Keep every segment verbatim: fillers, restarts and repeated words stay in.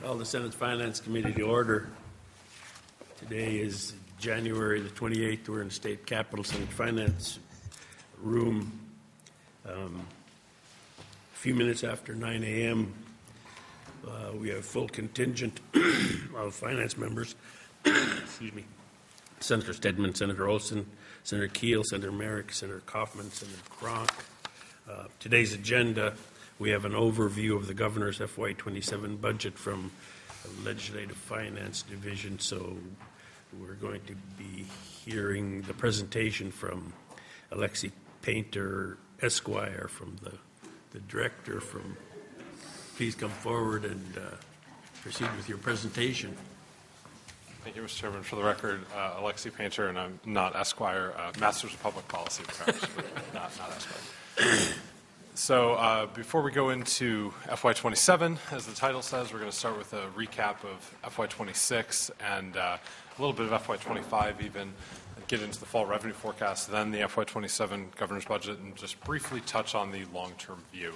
Call the Senate Finance Committee to order. Today is January the twenty-eighth. We're in the State Capitol Senate Finance Room. Um, a few minutes after nine a.m., uh, we have a full contingent of finance members. Excuse me. Senator Stedman, Senator Olson, Senator Keel, Senator Merrick, Senator Kaufman, Senator Cronk. Uh, today's agenda, we have an overview of the Governor's F Y twenty-seven budget from the Legislative Finance Division. So we're going to be hearing the presentation from Alexi Painter, Esquire, from the, the Director. From Please come forward and uh, proceed with your presentation. Thank you, Mister Chairman. For the record, uh, Alexi Painter, and I'm not Esquire, uh, Masters of Public Policy, not, not Esquire. So uh, before we go into F Y twenty-seven, as the title says, we're going to start with a recap of F Y twenty-six and uh, a little bit of F Y twenty-five even, and get into the fall revenue forecast, then the F Y twenty-seven governor's budget, and just briefly touch on the long-term view.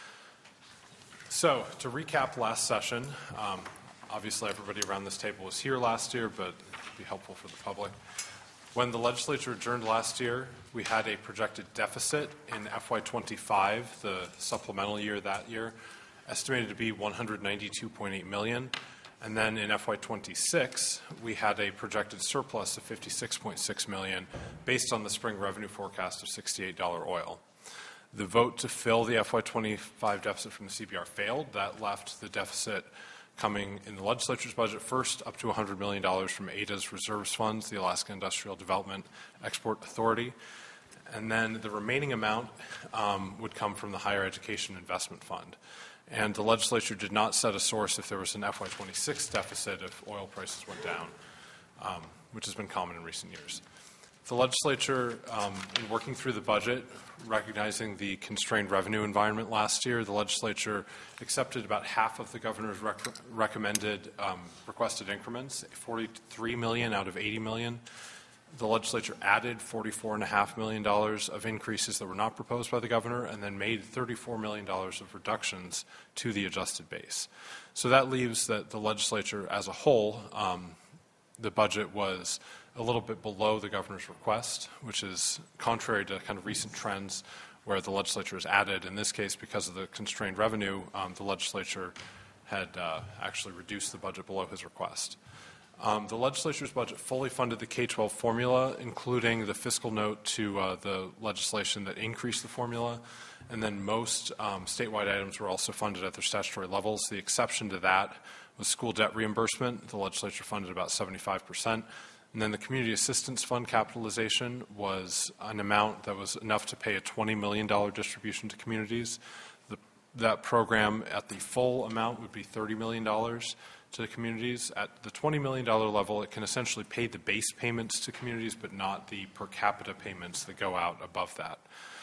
So to recap last session, um, obviously everybody around this table was here last year, but it would be helpful for the public. When the legislature adjourned last year, we had a projected deficit in F Y twenty-five, the supplemental year that year, estimated to be one hundred ninety-two point eight million dollars. And then in F Y twenty-six, we had a projected surplus of fifty-six point six million dollars based on the spring revenue forecast of sixty-eight dollars oil. The vote to fill the F Y twenty-five deficit from the C B R failed. That left the deficit coming in the legislature's budget first up to one hundred million dollars from A D A's reserves funds, the Alaska Industrial Development Export Authority. And then the remaining amount um, would come from the Higher Education Investment Fund. And the legislature did not set a source if there was an F Y twenty-six deficit if oil prices went down, um, which has been common in recent years. The legislature, um, in working through the budget, recognizing the constrained revenue environment last year, the legislature accepted about half of the governor's rec recommended um, requested increments, forty-three million dollars out of eighty million dollars. The legislature added forty-four point five million dollars of increases that were not proposed by the governor, and then made thirty-four million dollars of reductions to the adjusted base. So that leaves that the legislature as a whole, um, the budget was a little bit below the governor's request, which is contrary to kind of recent trends where the legislature has added. In this case, because of the constrained revenue, um, the legislature had uh, actually reduced the budget below his request. Um, the legislature's budget fully funded the K twelve formula, including the fiscal note to uh, the legislation that increased the formula. And then most um, statewide items were also funded at their statutory levels. The exception to that was school debt reimbursement. The legislature funded about seventy-five percent. And then the Community Assistance Fund capitalization was an amount that was enough to pay a twenty million dollars distribution to communities. The, that program at the full amount would be thirty million dollars to the communities. At the twenty million dollars level, it can essentially pay the base payments to communities, but not the per capita payments that go out above that.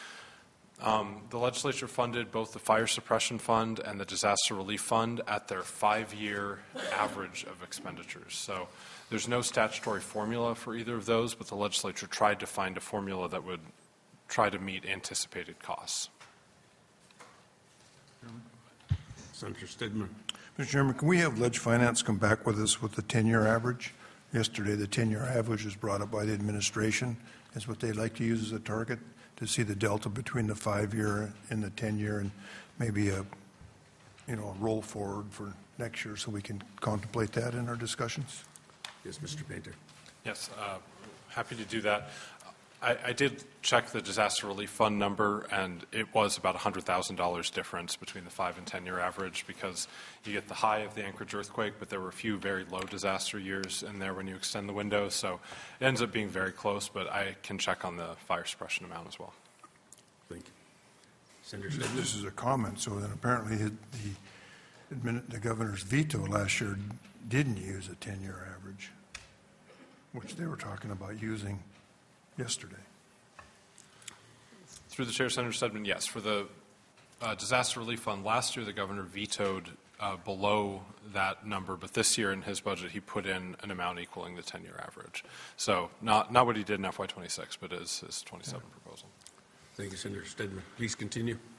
Um, the legislature funded both the Fire Suppression Fund and the Disaster Relief Fund at their five-year average of expenditures. So there's no statutory formula for either of those, but the legislature tried to find a formula that would try to meet anticipated costs. Senator Stedman. Mister Chairman, can we have Ledge Finance come back with us with the ten-year average? Yesterday, the ten-year average was brought up by the administration as what they'd like to use as a target to see the delta between the five-year and the ten-year, and maybe a, you know, a roll forward for next year so we can contemplate that in our discussions. Yes, Mister Painter. Yes, uh, happy to do that. I, I did check the Disaster Relief Fund number, and it was about one hundred thousand dollars difference between the five and ten-year average, because you get the high of the Anchorage earthquake, but there were a few very low disaster years in there when you extend the window. So it ends up being very close, but I can check on the fire suppression amount as well. Thank you. Senator Stedman. This is a comment, so then apparently the, the, the governor's veto last year didn't use a ten-year average, which they were talking about using yesterday. Through the chair, Senator Stedman, yes. For the uh, Disaster Relief Fund, last year the governor vetoed uh, below that number, but this year in his budget he put in an amount equaling the ten-year average. So not, not what he did in F Y twenty-six, but his, his twenty-seven yeah. proposal. Thank you, Senator Stedman. Please continue.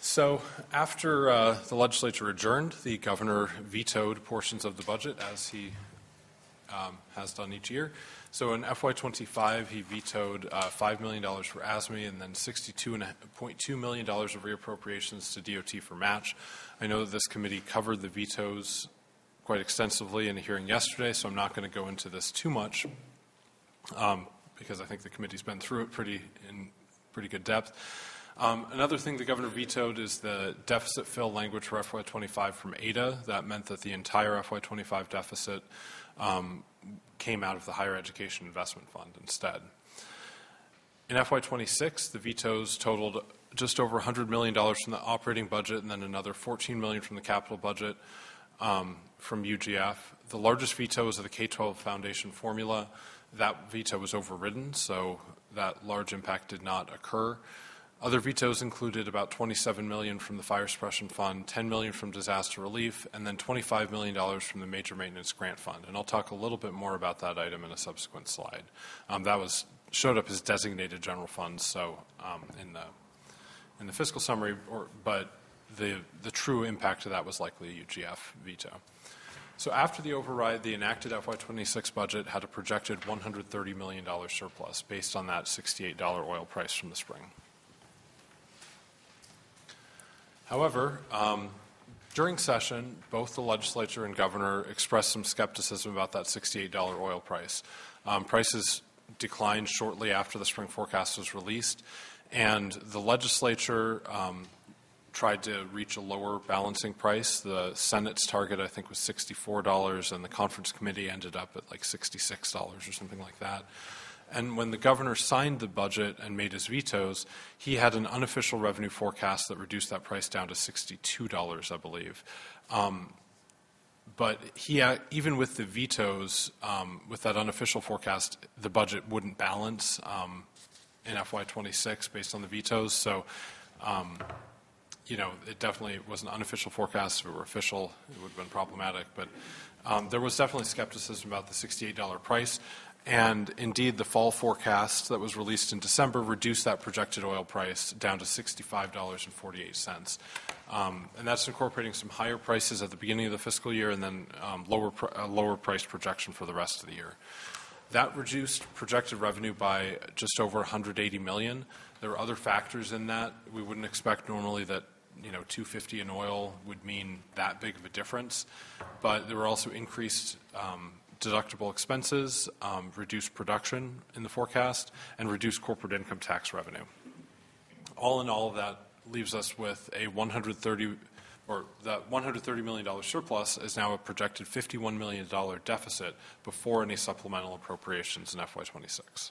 So after uh, the legislature adjourned, the governor vetoed portions of the budget, as he um, has done each year. So in F Y twenty-five, he vetoed uh, five million dollars for A S M E and then sixty-two point two million dollars of reappropriations to D O T for match. I know that this committee covered the vetoes quite extensively in a hearing yesterday, so I'm not going to go into this too much um, because I think the committee's been through it pretty in pretty good depth. Um, another thing the governor vetoed is the deficit fill language for F Y twenty-five from A D A. That meant that the entire F Y twenty-five deficit um, came out of the Higher Education Investment Fund instead. In F Y twenty-six, the vetoes totaled just over one hundred million dollars from the operating budget and then another fourteen million dollars from the capital budget um, from U G F. The largest veto is of the K twelve Foundation formula. That veto was overridden, so that large impact did not occur. Other vetoes included about twenty-seven million dollars from the Fire Suppression Fund, ten million dollars from Disaster Relief, and then twenty-five million dollars from the Major Maintenance Grant Fund. And I'll talk a little bit more about that item in a subsequent slide. Um, that was showed up as designated general funds, so um, in the in the fiscal summary, or, but the the true impact of that was likely a U G F veto. So after the override, the enacted F Y twenty-six budget had a projected one hundred thirty million dollars surplus based on that sixty-eight dollar oil price from the spring. However, um, during session, both the legislature and governor expressed some skepticism about that sixty-eight dollar oil price. Um, prices declined shortly after the spring forecast was released, and the legislature um, tried to reach a lower balancing price. The Senate's target, I think, was sixty-four dollars, and the conference committee ended up at like sixty-six dollars or something like that. And when the governor signed the budget and made his vetoes, he had an unofficial revenue forecast that reduced that price down to sixty-two dollars, I believe. Um, but he, uh, even with the vetoes, um, with that unofficial forecast, the budget wouldn't balance um, in F Y twenty-six based on the vetoes. So, um, you know, it definitely was an unofficial forecast. If it were official, it would have been problematic. But um, there was definitely skepticism about the sixty-eight dollar price. And indeed, the fall forecast that was released in December reduced that projected oil price down to sixty-five dollars and forty-eight cents. Um, and that's incorporating some higher prices at the beginning of the fiscal year and then um, lower, pr- a lower price projection for the rest of the year. That reduced projected revenue by just over one hundred eighty million dollars. There are other factors in that. We wouldn't expect normally that, you know, two fifty in oil would mean that big of a difference. But there were also increased um, deductible expenses, um, reduced production in the forecast, and reduced corporate income tax revenue. All in all, of that leaves us with a one hundred thirty, or that one hundred thirty million dollars surplus is now a projected fifty-one million dollars deficit before any supplemental appropriations in F Y twenty-six.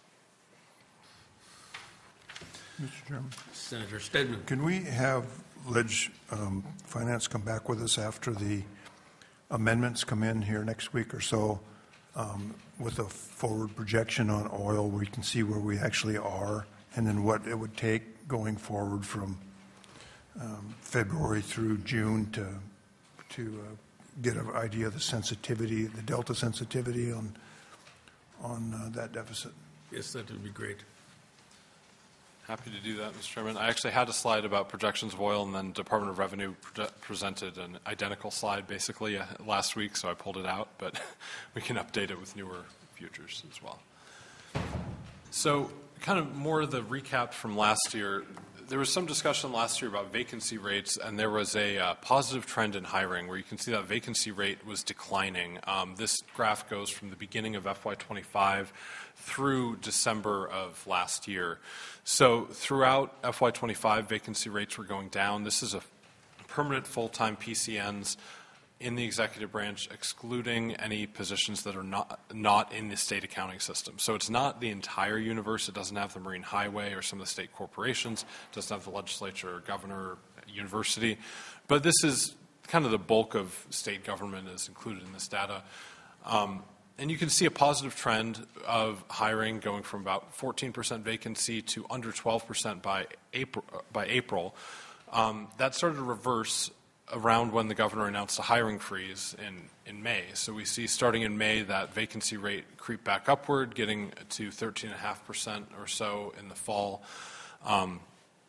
Mister Chairman, Senator Stedman. can we have Ledge um, Finance come back with us after the amendments come in here next week or so um, with a forward projection on oil? We can see where we actually are and then what it would take going forward from um, February through June to to uh, get an idea of the sensitivity, the delta sensitivity on on uh, that deficit. Yes, that would be great. Happy to do that, Mister Chairman. I actually had a slide about projections of oil, and then Department of Revenue pre- presented an identical slide basically uh, last week, so I pulled it out, but we can update it with newer futures as well. So kind of more of the recap from last year. There was some discussion last year about vacancy rates, and there was a uh, positive trend in hiring where you can see that vacancy rate was declining. Um, this graph goes from the beginning of F Y twenty-five through December of last year. So throughout F Y twenty-five, vacancy rates were going down. This is a permanent full-time P C Ns in the executive branch, excluding any positions that are not not in the state accounting system. So it's not the entire universe. It doesn't have the Marine Highway or some of the state corporations. It doesn't have the legislature, or governor, university. But this is kind of the bulk of state government is included in this data. Um, and you can see a positive trend of hiring going from about fourteen percent vacancy to under twelve percent by April. By April. Um, that started to reverse around when the governor announced a hiring freeze in, in May. So we see starting in May that vacancy rate creep back upward, getting to thirteen point five percent or so in the fall. Um,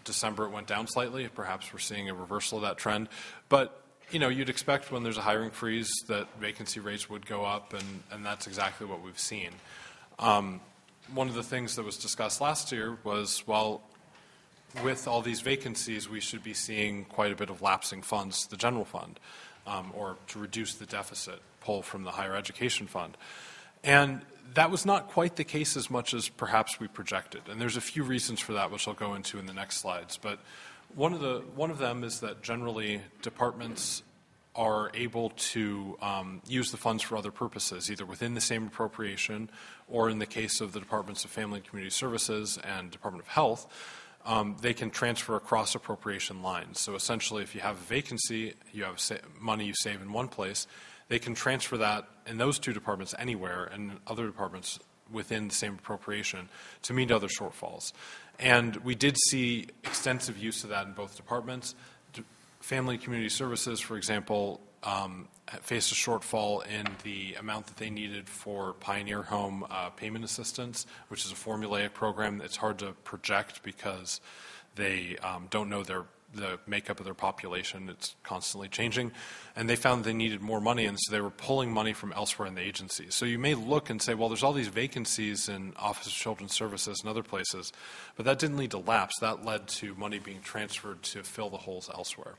December it went down slightly. Perhaps we're seeing a reversal of that trend. But, you know, you'd expect when there's a hiring freeze that vacancy rates would go up, and, and that's exactly what we've seen. Um, one of the things that was discussed last year was, well, with all these vacancies, we should be seeing quite a bit of lapsing funds to the general fund, um, or to reduce the deficit pull from the higher education fund. And that was not quite the case as much as perhaps we projected. And there's a few reasons for that, which I'll go into in the next slides. But one of the one of them is that generally departments are able to um, use the funds for other purposes, either within the same appropriation or in the case of the Departments of Family and Community Services and Department of Health, um, they can transfer across appropriation lines. So essentially, if you have a vacancy, you have sa- money you save in one place, they can transfer that in those two departments anywhere and other departments within the same appropriation to meet other shortfalls. And we did see extensive use of that in both departments. Family and Community Services, for example, um, faced a shortfall in the amount that they needed for Pioneer Home uh, payment assistance, which is a formulaic program that's hard to project because they um, don't know their the makeup of their population. It's constantly changing. And they found they needed more money, and so they were pulling money from elsewhere in the agency. So you may look and say, well, there's all these vacancies in Office of Children's Services and other places, but that didn't lead to lapse. That led to money being transferred to fill the holes elsewhere.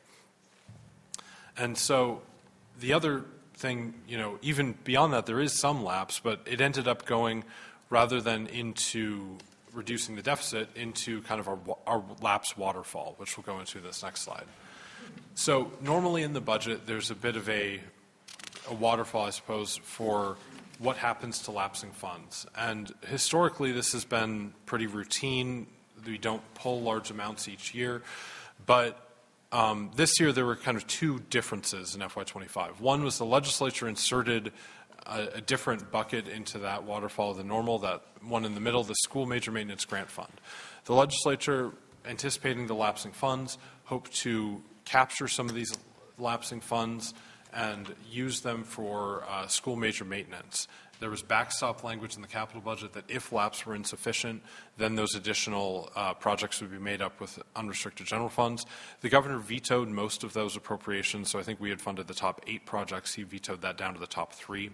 And so the other thing, you know, even beyond that, there is some lapse, but it ended up going, rather than into reducing the deficit, into kind of our, our lapse waterfall, which we'll go into this next slide. So normally in the budget, there's a bit of a, a waterfall, I suppose, for what happens to lapsing funds. And historically, this has been pretty routine. We don't pull large amounts each year. But um, this year, there were kind of two differences in F Y twenty-five. One was the legislature inserted a, a different bucket into that waterfall than normal, that one in the middle, the School Major Maintenance Grant Fund. The legislature, anticipating the lapsing funds, hoped to capture some of these lapsing funds and use them for uh, school major maintenance. There was backstop language in the capital budget that if lapse were insufficient, then those additional uh, projects would be made up with unrestricted general funds. The governor vetoed most of those appropriations, so I think we had funded the top eight projects. He vetoed that down to the top three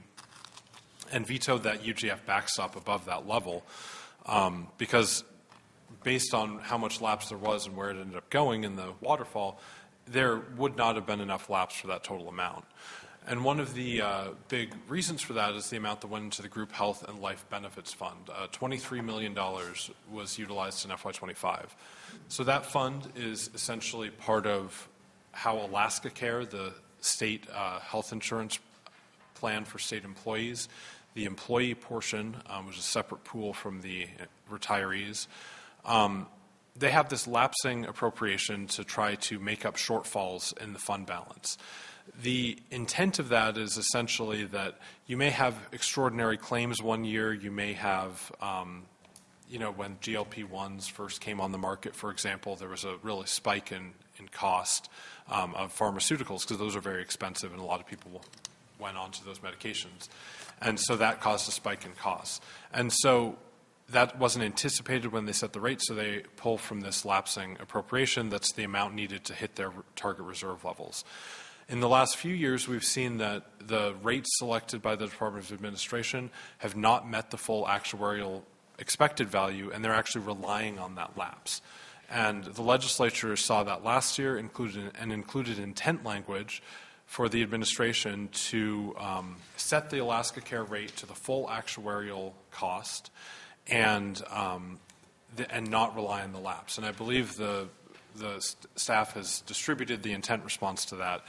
and vetoed that U G F backstop above that level um, because based on how much lapse there was and where it ended up going in the waterfall, there would not have been enough lapse for that total amount. And one of the uh, big reasons for that is the amount that went into the Group Health and Life Benefits Fund. Uh, twenty-three million dollars was utilized in F Y twenty-five. So that fund is essentially part of how Alaska Care, the state uh, health insurance plan for state employees, the employee portion, um, which is a separate pool from the retirees, um, they have this lapsing appropriation to try to make up shortfalls in the fund balance. The intent of that is essentially that you may have extraordinary claims one year. You may have, um, you know, when G L P ones first came on the market, for example, there was a really spike in, in cost um, of pharmaceuticals because those are very expensive and a lot of people went on to those medications. And so that caused a spike in costs. And so that wasn't anticipated when they set the rate, so they pull from this lapsing appropriation. That's the amount needed to hit their target reserve levels. In the last few years, we've seen that the rates selected by the Department of Administration have not met the full actuarial expected value, and they're actually relying on that lapse. And the legislature saw that last year, included and included intent language for the administration to um, set the Alaska Care rate to the full actuarial cost and um, the, and not rely on the lapse. And I believe the the st- staff has distributed the intent response to that.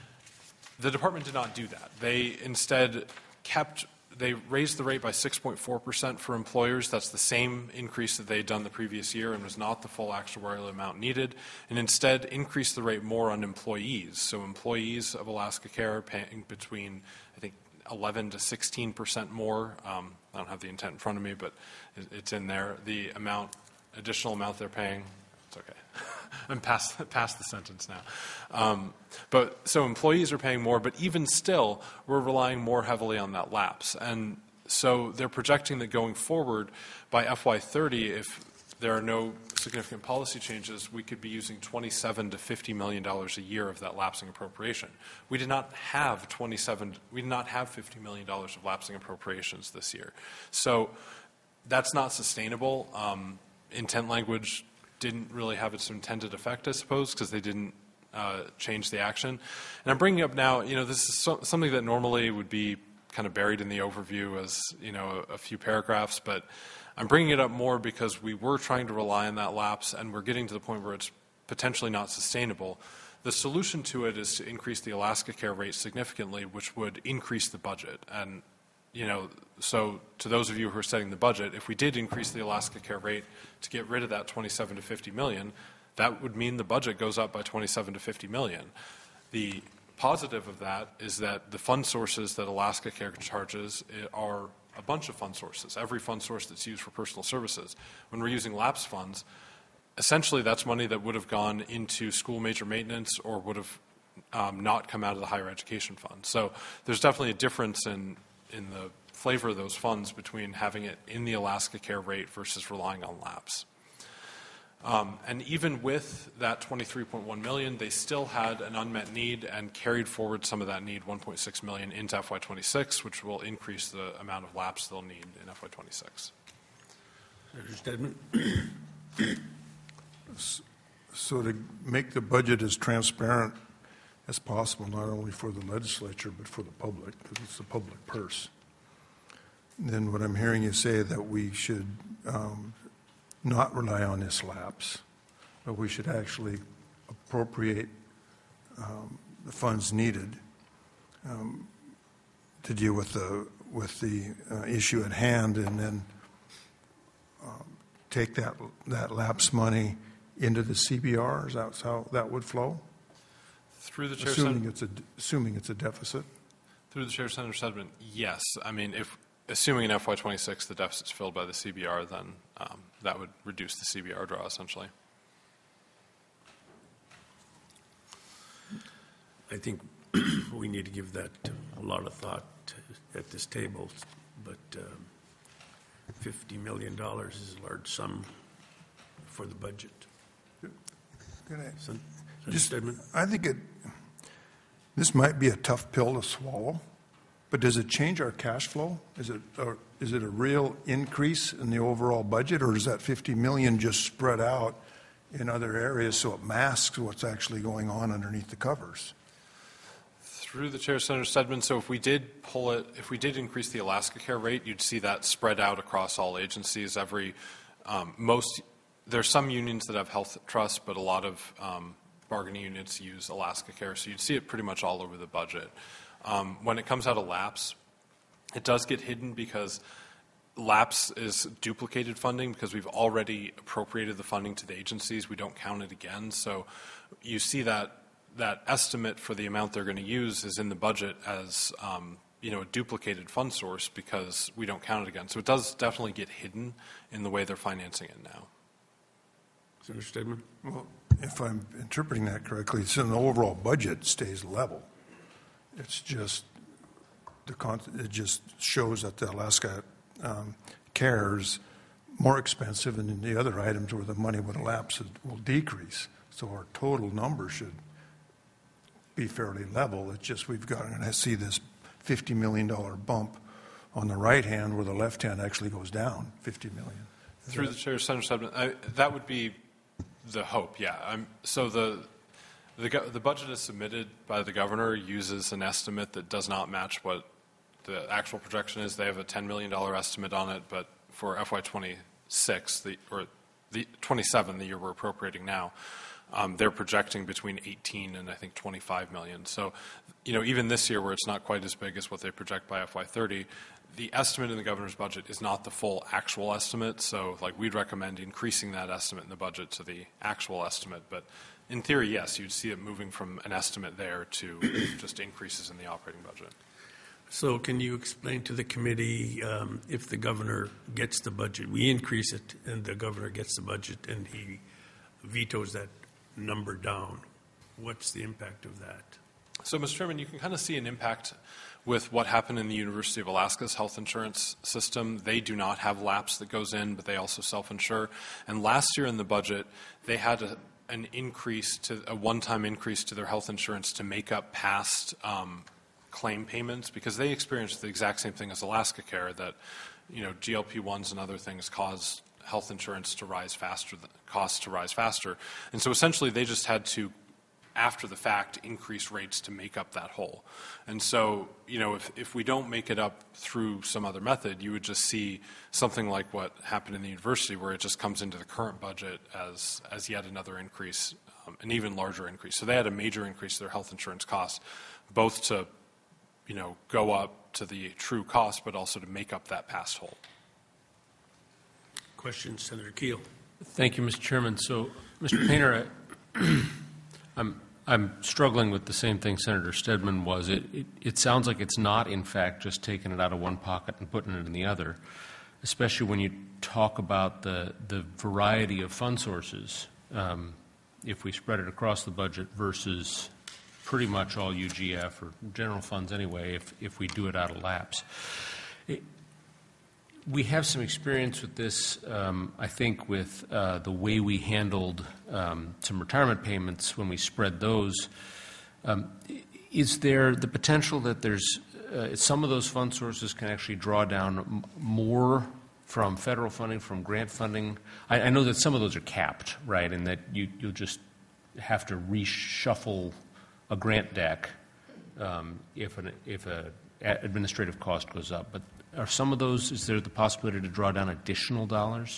The department did not do that. They instead kept, they raised the rate by six point four percent for employers. That's the same increase that they had done the previous year and was not the full actuarial amount needed, and instead increased the rate more on employees. So employees of Alaska Care are paying between, I think, eleven to sixteen percent more. Um, I don't have the intent in front of me, but it, it's in there. The amount, additional amount they're paying, it's okay. I'm past, past the sentence now. Um, but so employees are paying more, but even still, we're relying more heavily on that lapse. And so they're projecting that going forward by F Y thirty, if there are no significant policy changes, we could be using twenty-seven to fifty million dollars a year of that lapsing appropriation. We did not have twenty-seven, we did not have fifty million dollars of lapsing appropriations this year. So that's not sustainable. Um, intent language didn't really have its intended effect, I suppose, because they didn't uh, change the action. And I'm bringing up now, you know, this is so, something that normally would be kind of buried in the overview as, you know, a, a few paragraphs, but I'm bringing it up more because we were trying to rely on that lapse, and we're getting to the point where it's potentially not sustainable. The solution to it is to increase the Alaska Care rate significantly, which would increase the budget. And, you know, so to those of you who are setting the budget, if we did increase the Alaska Care rate to get rid of that twenty-seven to fifty million, that would mean the budget goes up by twenty-seven to fifty million. The positive of that is that the fund sources that Alaska Care charges are a bunch of fund sources, every fund source that's used for personal services. When we're using lapse funds, essentially that's money that would have gone into school major maintenance or would have um, not come out of the higher education fund. So there's definitely a difference in, in the flavor of those funds between having it in the Alaska Care rate versus relying on lapse. Um, and even with that twenty-three point one million dollars, they still had an unmet need and carried forward some of that need, one point six million dollars, into F Y twenty-six, which will increase the amount of lapse they'll need in F Y twenty-six. Senator Stedman? So to make the budget as transparent as possible, not only for the legislature, but for the public, because it's the public purse, then what I'm hearing you say that we should um, not rely on this lapse, but we should actually appropriate um, the funds needed um, to deal with the with the uh, issue at hand, and then um, take that that lapse money into the C B R. Is that how that would flow? Through the chair, assuming Sen- it's a assuming it's a deficit. Through the chair, Senator Stedman, yes. I mean, if assuming in F Y twenty-six the deficit's filled by the C B R, then um, that would reduce the C B R draw essentially. I think we need to give that a lot of thought at this table, but um, fifty million dollars is a large sum for the budget. Can I- Sen- Senator Just, Stedman? I think it. This might be a tough pill to swallow, but does it change our cash flow? Is it or is it a real increase in the overall budget, or is that fifty million just spread out in other areas so it masks what's actually going on underneath the covers? Through the chair, Senator Stedman, so if we did pull it, if we did increase the Alaska Care rate, you'd see that spread out across all agencies. Every, um, most, there's some unions that have health trusts, but a lot of um, bargaining units use Alaska Care, so you'd see it pretty much all over the budget. Um, when it comes out of lapse, it does get hidden because lapse is duplicated funding because we've already appropriated the funding to the agencies. We don't count it again. So you see that that estimate for the amount they're going to use is in the budget as um, you know, a duplicated fund source because we don't count it again. So it does definitely get hidden in the way they're financing it now. Senator Stedman? Well, if I'm interpreting that correctly, it's in the overall budget stays level. It's just the con- it just shows that the Alaska um, Care's more expensive, and in the other items where the money would elapse it will decrease. So our total number should be fairly level. It's just we've got to see this fifty million dollars bump on the right hand where the left hand actually goes down fifty million dollars. Through the chair, Senator Stedman, I, that would be the hope, yeah. I'm, so the, the the budget is submitted by the governor uses an estimate that does not match what the actual projection is. They have a ten million dollars estimate on it, but for F Y twenty-six, the, or the twenty-seven, the year we're appropriating now, um, they're projecting between eighteen and I think twenty-five million. So, you know, even this year where it's not quite as big as what they project by F Y thirty, the estimate in the governor's budget is not the full actual estimate. So, like, we'd recommend increasing that estimate in the budget to the actual estimate. But in theory, yes, you'd see it moving from an estimate there to just increases in the operating budget. So can you explain to the committee um, if the governor gets the budget, we increase it, and the governor gets the budget, and he vetoes that number down, what's the impact of that? So, Mister Chairman, you can kind of see an impact with what happened in the University of Alaska's health insurance system. They do not have lapse that goes in, but they also self-insure. And last year in the budget, they had a, an increase to a one-time increase to their health insurance to make up past um, claim payments, because they experienced the exact same thing as Alaska Care, that you know G L P ones and other things cause health insurance to rise faster, costs to rise faster. And so essentially they just had to, after the fact, increase rates to make up that hole. And so, you know, if, if we don't make it up through some other method, you would just see something like what happened in the university, where it just comes into the current budget as, as yet another increase, um, an even larger increase. So they had a major increase to their health insurance costs, both to, you know, go up to the true cost, but also to make up that past hole. Question, Senator Keel. Thank you, Mister Chairman. So, Mister Painter, I, I'm I'm struggling with the same thing Senator Stedman was. It, it it sounds like it's not, in fact, just taking it out of one pocket and putting it in the other, especially when you talk about the the variety of fund sources. Um, if we spread it across the budget versus pretty much all U G F or general funds anyway, if if we do it out of lapse. It, We have some experience with this, um, I think, with uh, the way we handled um, some retirement payments when we spread those. Um, is there the potential that there's uh, some of those fund sources can actually draw down m- more from federal funding, from grant funding? I, I know that some of those are capped, right, and that you, you'll just have to reshuffle a grant deck um, if an if a administrative cost goes up. But are some of those, is there the possibility to draw down additional dollars?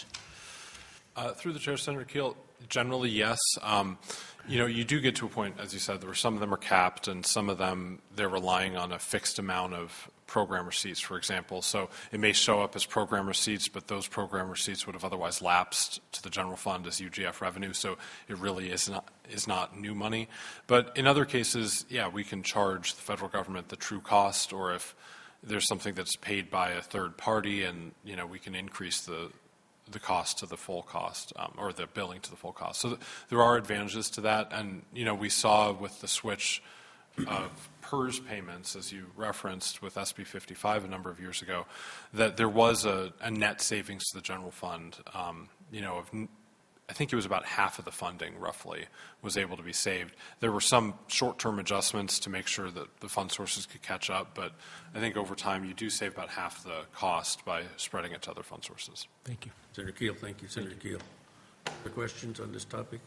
Uh, through the chair, Senator Keel, generally, yes. Um, you know, you do get to a point, as you said, where some of them are capped and some of them they're relying on a fixed amount of program receipts, for example. So it may show up as program receipts, but those program receipts would have otherwise lapsed to the general fund as U G F revenue. So it really is not is not new money. But in other cases, yeah, we can charge the federal government the true cost, or if there's something that's paid by a third party, and you know we can increase the the cost to the full cost, um, or the billing to the full cost. So th- there are advantages to that, and you know we saw with the switch of P E R S payments, as you referenced with S B fifty-five a number of years ago, that there was a, a net savings to the general fund. Um, you know, of n- I think it was about half of the funding, roughly, was able to be saved. There were some short-term adjustments to make sure that the fund sources could catch up, but I think over time you do save about half the cost by spreading it to other fund sources. Thank you. Senator Keel, thank you. Senator Keel. Other questions on this topic?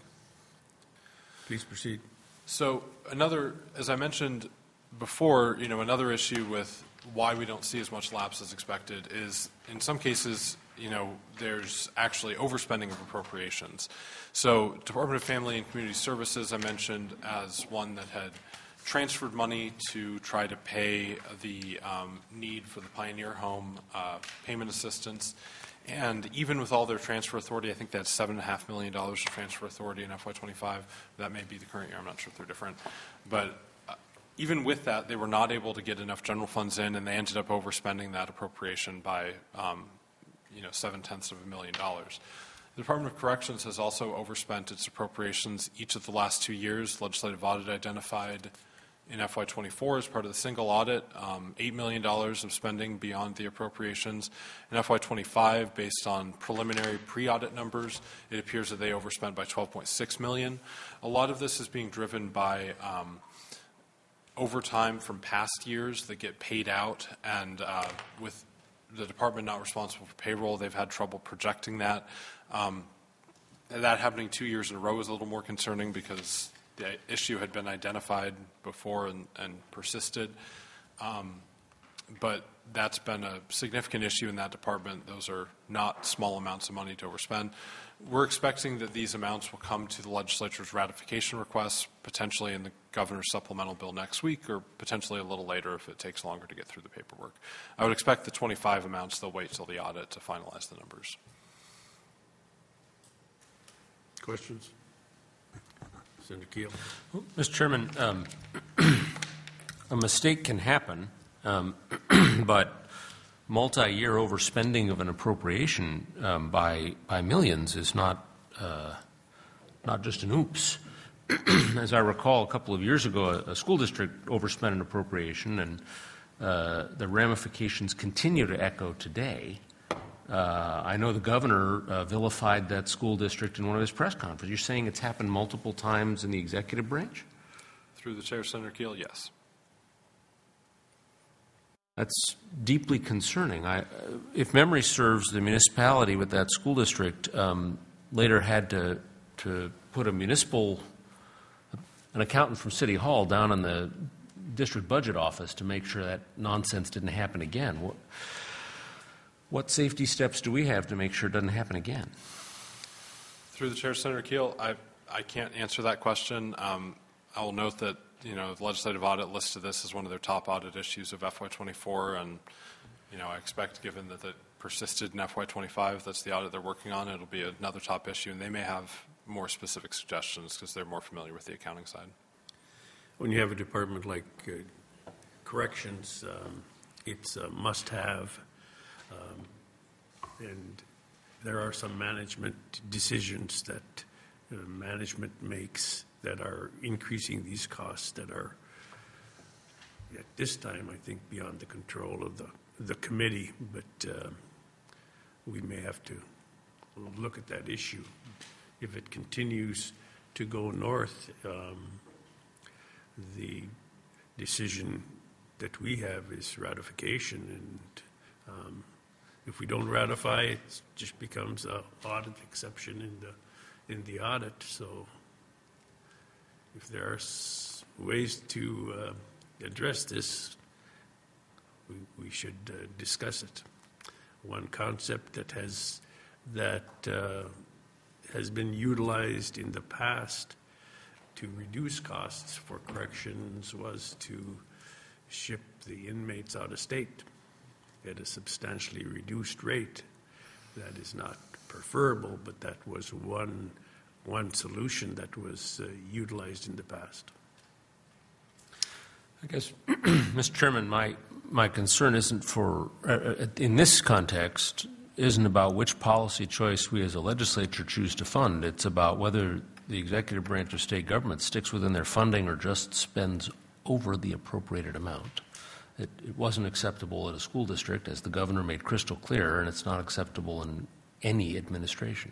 Please proceed. So another, as I mentioned before, you know, another issue with why we don't see as much lapse as expected is in some cases, you know, there's actually overspending of appropriations. So Department of Family and Community Services I mentioned as one that had transferred money to try to pay the um, need for the Pioneer Home uh, payment assistance. And even with all their transfer authority, I think that's seven and a half million dollars of transfer authority in F Y twenty-five. That may be the current year. I'm not sure if they're different. But uh, even with that, they were not able to get enough general funds in, and they ended up overspending that appropriation by, um, you know, seven tenths of a million dollars. The Department of Corrections has also overspent its appropriations each of the last two years. Legislative audit identified in F Y twenty-four as part of the single audit, um, eight million dollars of spending beyond the appropriations. In F Y twenty-five, based on preliminary pre-audit numbers, it appears that they overspent by twelve point six million dollars. A lot of this is being driven by um, overtime from past years that get paid out, and uh, with the department not responsible for payroll, they've had trouble projecting that. Um, that happening two years in a row is a little more concerning because the issue had been identified before and, and persisted. Um, but that's been a significant issue in that department. Those are not small amounts of money to overspend. We're expecting that these amounts will come to the legislature's ratification requests, potentially in the governor's supplemental bill next week, or potentially a little later if it takes longer to get through the paperwork. I would expect the twenty-five amounts, they'll wait till the audit to finalize the numbers. Questions? Senator Keel. Well, Mister Chairman, um, a mistake can happen, um, but multi-year overspending of an appropriation um, by by millions is not uh, not just an oops. as I recall, a couple of years ago, a, a school district overspent an appropriation, and uh, the ramifications continue to echo today. Uh, I know the governor uh, vilified that school district in one of his press conferences. You're saying it's happened multiple times in the executive branch? Through the chair, Senator Keel, yes. That's deeply concerning. I, uh, if memory serves, the municipality with that school district um, later had to, to put a municipal, an accountant from City Hall down in the district budget office to make sure that nonsense didn't happen again. What, what safety steps do we have to make sure it doesn't happen again? Through the chair, Senator Keel, I, I can't answer that question. Um, I will note that, you know, the legislative audit listed this as one of their top audit issues of F Y twenty-four, and, you know, I expect, given that it persisted in F Y twenty-five, that's the audit they're working on, it'll be another top issue, and they may have more specific suggestions because they're more familiar with the accounting side. When you have a department like uh, corrections, um, it's a must-have, um, and there are some management decisions that uh, management makes that are increasing these costs that are, at this time, I think, beyond the control of the, the committee, but uh, we may have to look at that issue. If it continues to go north, um, the decision that we have is ratification, and um, if we don't ratify, it just becomes an audit exception in the in the audit. So, if there are s- ways to uh, address this, we, we should uh, discuss it. One concept that has that uh, has been utilized in the past to reduce costs for corrections was to ship the inmates out of state at a substantially reduced rate. That is not preferable, but that was one one solution that was uh, utilized in the past. I guess, Mister Chairman, my, my concern isn't for, uh, in this context, isn't about which policy choice we as a legislature choose to fund. It's about whether the executive branch of state government sticks within their funding or just spends over the appropriated amount. It, it wasn't acceptable at a school district, as the governor made crystal clear, and it's not acceptable in any administration.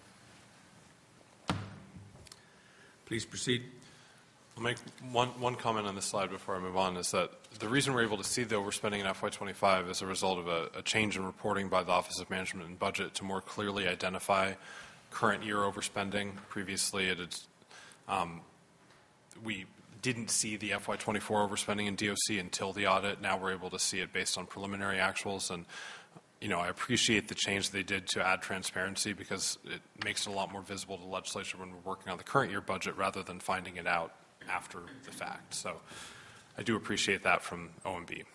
Please proceed. I'll make one, one comment on this slide before I move on, is that the reason we're able to see the overspending in F Y twenty-five is a result of a, a change in reporting by the Office of Management and Budget to more clearly identify current year overspending. Previously, it had, um, we didn't see the F Y twenty-four overspending in D O C until the audit. Now we're able to see it based on preliminary actuals, and you know, I appreciate the change they did to add transparency because it makes it a lot more visible to the legislature when we're working on the current year budget rather than finding it out after the fact. So I do appreciate that from O M B.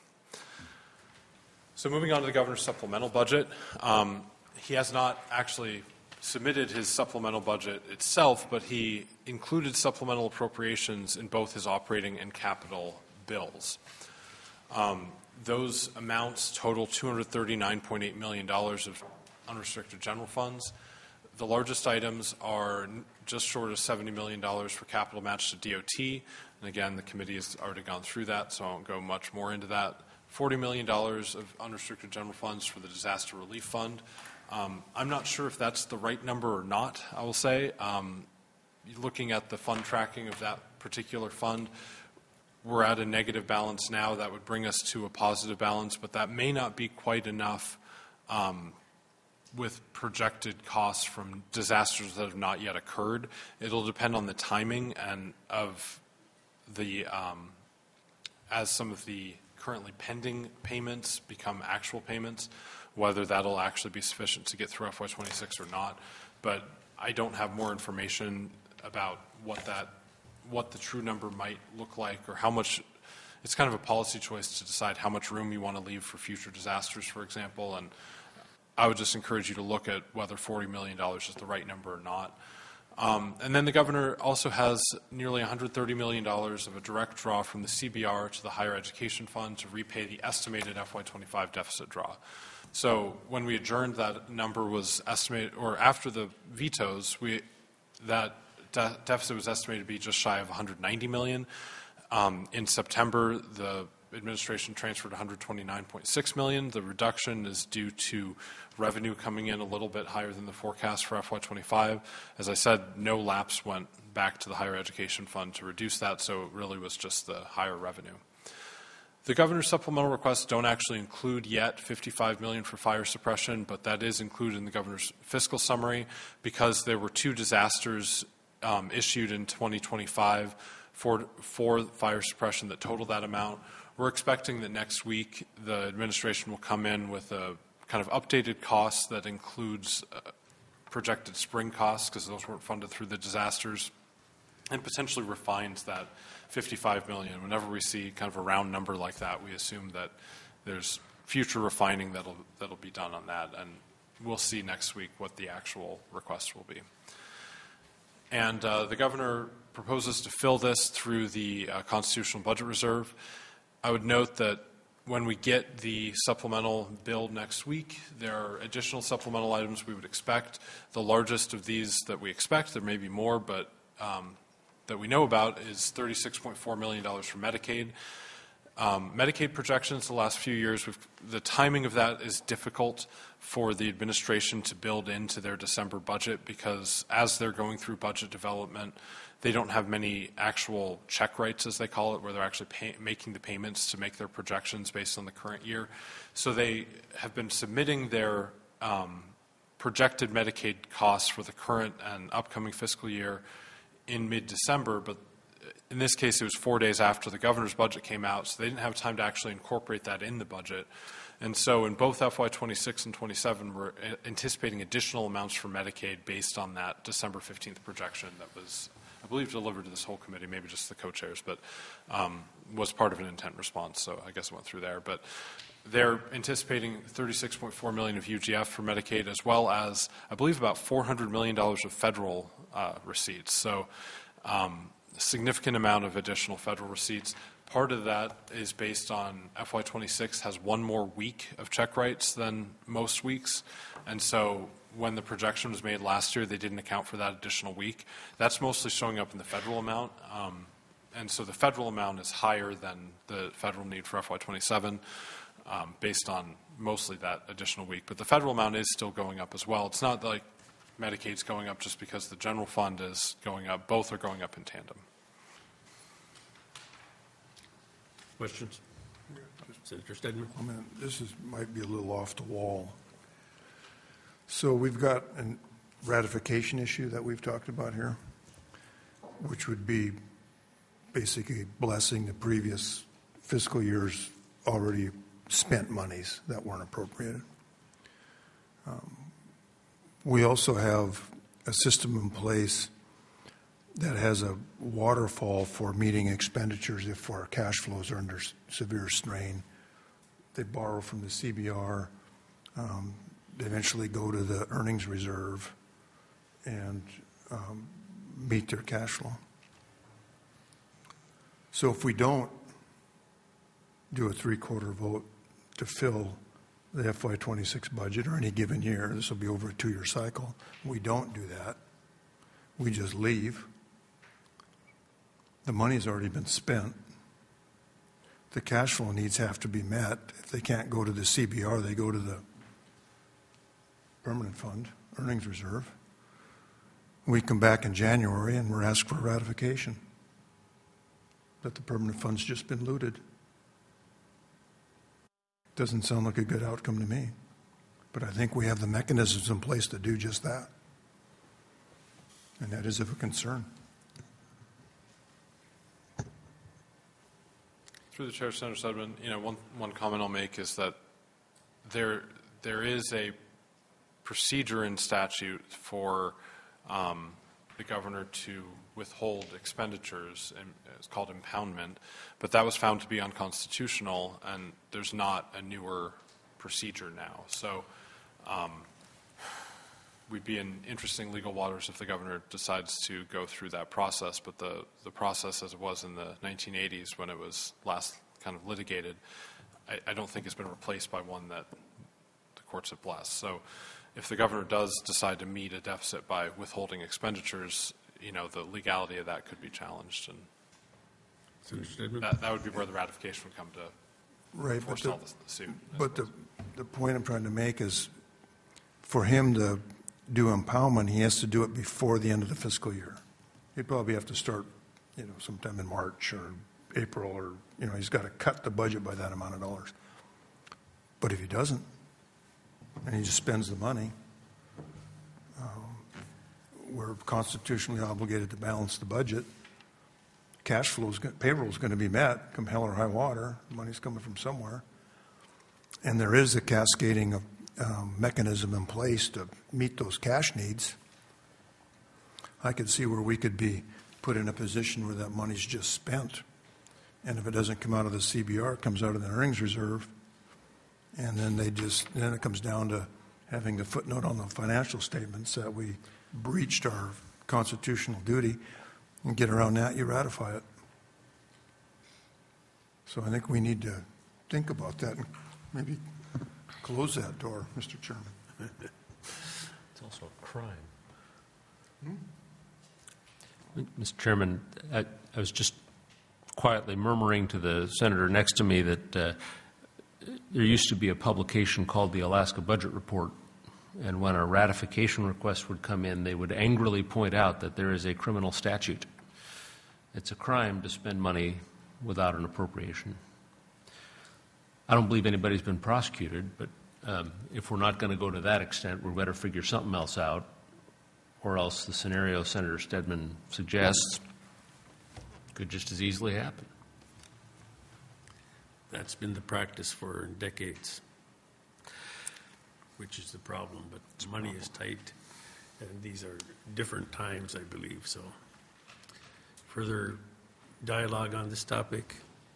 So moving on to the governor's supplemental budget, um, he has not actually submitted his supplemental budget itself, but he included supplemental appropriations in both his operating and capital bills. Um, those amounts total two hundred thirty-nine point eight million dollars of unrestricted general funds. The largest items are just short of seventy million dollars for capital match to D O T. And again, the committee has already gone through that, so I won't go much more into that. forty million dollars of unrestricted general funds for the Disaster Relief Fund. Um, I'm not sure if that's the right number or not, I will say. Um, looking at the fund tracking of that particular fund, we're at a negative balance now. That would bring us to a positive balance, but that may not be quite enough um, with projected costs from disasters that have not yet occurred. It'll depend on the timing and of the, um, as some of the currently pending payments become actual payments, whether that'll actually be sufficient to get through F Y twenty-six or not. But I don't have more information about what that, what the true number might look like or how much. It's kind of a policy choice to decide how much room you want to leave for future disasters, for example. And I would just encourage you to look at whether forty million dollars is the right number or not. Um, and then the governor also has nearly one hundred thirty million dollars of a direct draw from the C B R to the Higher Education Fund to repay the estimated F Y twenty-five deficit draw. So when we adjourned, that number was estimated, or after the vetoes, we, that de- deficit was estimated to be just shy of one hundred ninety million dollars. Um, in September, the administration transferred one hundred twenty-nine point six million dollars. The reduction is due to revenue coming in a little bit higher than the forecast for F Y twenty-five. As I said, no lapse went back to the higher education fund to reduce that, so it really was just the higher revenue. The governor's supplemental requests don't actually include yet fifty-five million dollars for fire suppression, but that is included in the governor's fiscal summary because there were two disasters um, issued in twenty twenty-five for, for fire suppression that totaled that amount. We're expecting that next week the administration will come in with a kind of updated cost that includes uh, projected spring costs because those weren't funded through the disasters, and potentially refines that fifty-five million dollars. Whenever we see kind of a round number like that, we assume that there's future refining that'll that'll be done on that, and we'll see next week what the actual request will be. And uh, the governor proposes to fill this through the uh, constitutional budget reserve. I would note that when we get the supplemental bill next week, there are additional supplemental items we would expect. The largest of these that we expect, there may be more, but um, that we know about is thirty-six point four million dollars for Medicaid. Um, Medicaid projections the last few years, we've, the timing of that is difficult for the administration to build into their December budget because as they're going through budget development, they don't have many actual check writes, as they call it, where they're actually pay, making the payments to make their projections based on the current year. So they have been submitting their um, projected Medicaid costs for the current and upcoming fiscal year in mid-December, but in this case it was four days after the governor's budget came out, so they didn't have time to actually incorporate that in the budget. And so in both F Y twenty-six and twenty-seven, we're anticipating additional amounts for Medicaid based on that December fifteenth projection that was, I believe, delivered to this whole committee, maybe just the co-chairs, but um, was part of an intent response, so I guess it went through there. But they're anticipating thirty-six point four million dollars of U G F for Medicaid, as well as, I believe, about four hundred million dollars of federal uh, receipts. So um, a significant amount of additional federal receipts. Part of that is based on F Y twenty-six has one more week of check writes than most weeks. And so when the projection was made last year, they didn't account for that additional week. That's mostly showing up in the federal amount. Um, and so the federal amount is higher than the federal need for F Y twenty-seven um, based on mostly that additional week. But the federal amount is still going up as well. It's not like Medicaid's going up just because the general fund is going up. Both are going up in tandem. Questions? Senator Stedman? I mean, this is, might be a little off the wall. So we've got a ratification issue that we've talked about here, which would be basically blessing the previous fiscal year's already spent monies that weren't appropriated. Um, we also have a system in place that has a waterfall for meeting expenditures if our cash flows are under severe strain. They borrow from the C B R. Um, they eventually go to the earnings reserve and um, meet their cash flow. So if we don't do a three-quarter vote to fill the F Y twenty-six budget or any given year, this will be over a two-year cycle, we don't do that, we just leave, the money's already been spent. The cash flow needs have to be met. If they can't go to the C B R, they go to the permanent fund, earnings reserve. We come back in January and we're asked for ratification that the permanent fund's just been looted. Doesn't sound like a good outcome to me, but I think we have the mechanisms in place to do just that. And that is of a concern. Through the chair, Senator Stedman, you know, one, one comment I'll make is that there there is a procedure in statute for um, the governor to withhold expenditures, and it's called impoundment, but that was found to be unconstitutional, and there's not a newer procedure now. So um, we'd be in interesting legal waters if the governor decides to go through that process, but the, the process as it was in the nineteen eighties when it was last kind of litigated, I, I don't think it's been replaced by one that the courts have blessed. So if the governor does decide to meet a deficit by withholding expenditures, you know, the legality of that could be challenged, and Senator Stedman? that, that would be where the ratification would come to Right, but forestall the, the the suit. I but the, suppose. the point I'm trying to make is, for him to do impoundment, he has to do it before the end of the fiscal year. He'd probably have to start, you know, sometime in March or April, or, you know, he's got to cut the budget by that amount of dollars. But if he doesn't, and he just spends the money, um, we're constitutionally obligated to balance the budget. Cash flow is, payroll is going to be met, come hell or high water. The money's coming from somewhere. And there is a cascading of, um, mechanism in place to meet those cash needs. I could see where we could be put in a position where that money's just spent. And if it doesn't come out of the C B R, it comes out of the earnings reserve. And then they just, then it comes down to having the footnote on the financial statements that we breached our constitutional duty, and get around that, you ratify it. So I think we need to think about that and maybe close that door, Mister Chairman. It's also a crime. Mister Chairman, I, I was just quietly murmuring to the senator next to me that uh, there used to be a publication called the Alaska Budget Report, and when a ratification request would come in, they would angrily point out that there is a criminal statute. It's a crime to spend money without an appropriation. I don't believe anybody's been prosecuted, but um, if we're not going to go to that extent, we better figure something else out, or else the scenario Senator Stedman suggests could just as easily happen. That's been the practice for decades, which is the problem. But money is tight, and these are different times, I believe. So, further dialogue on this topic?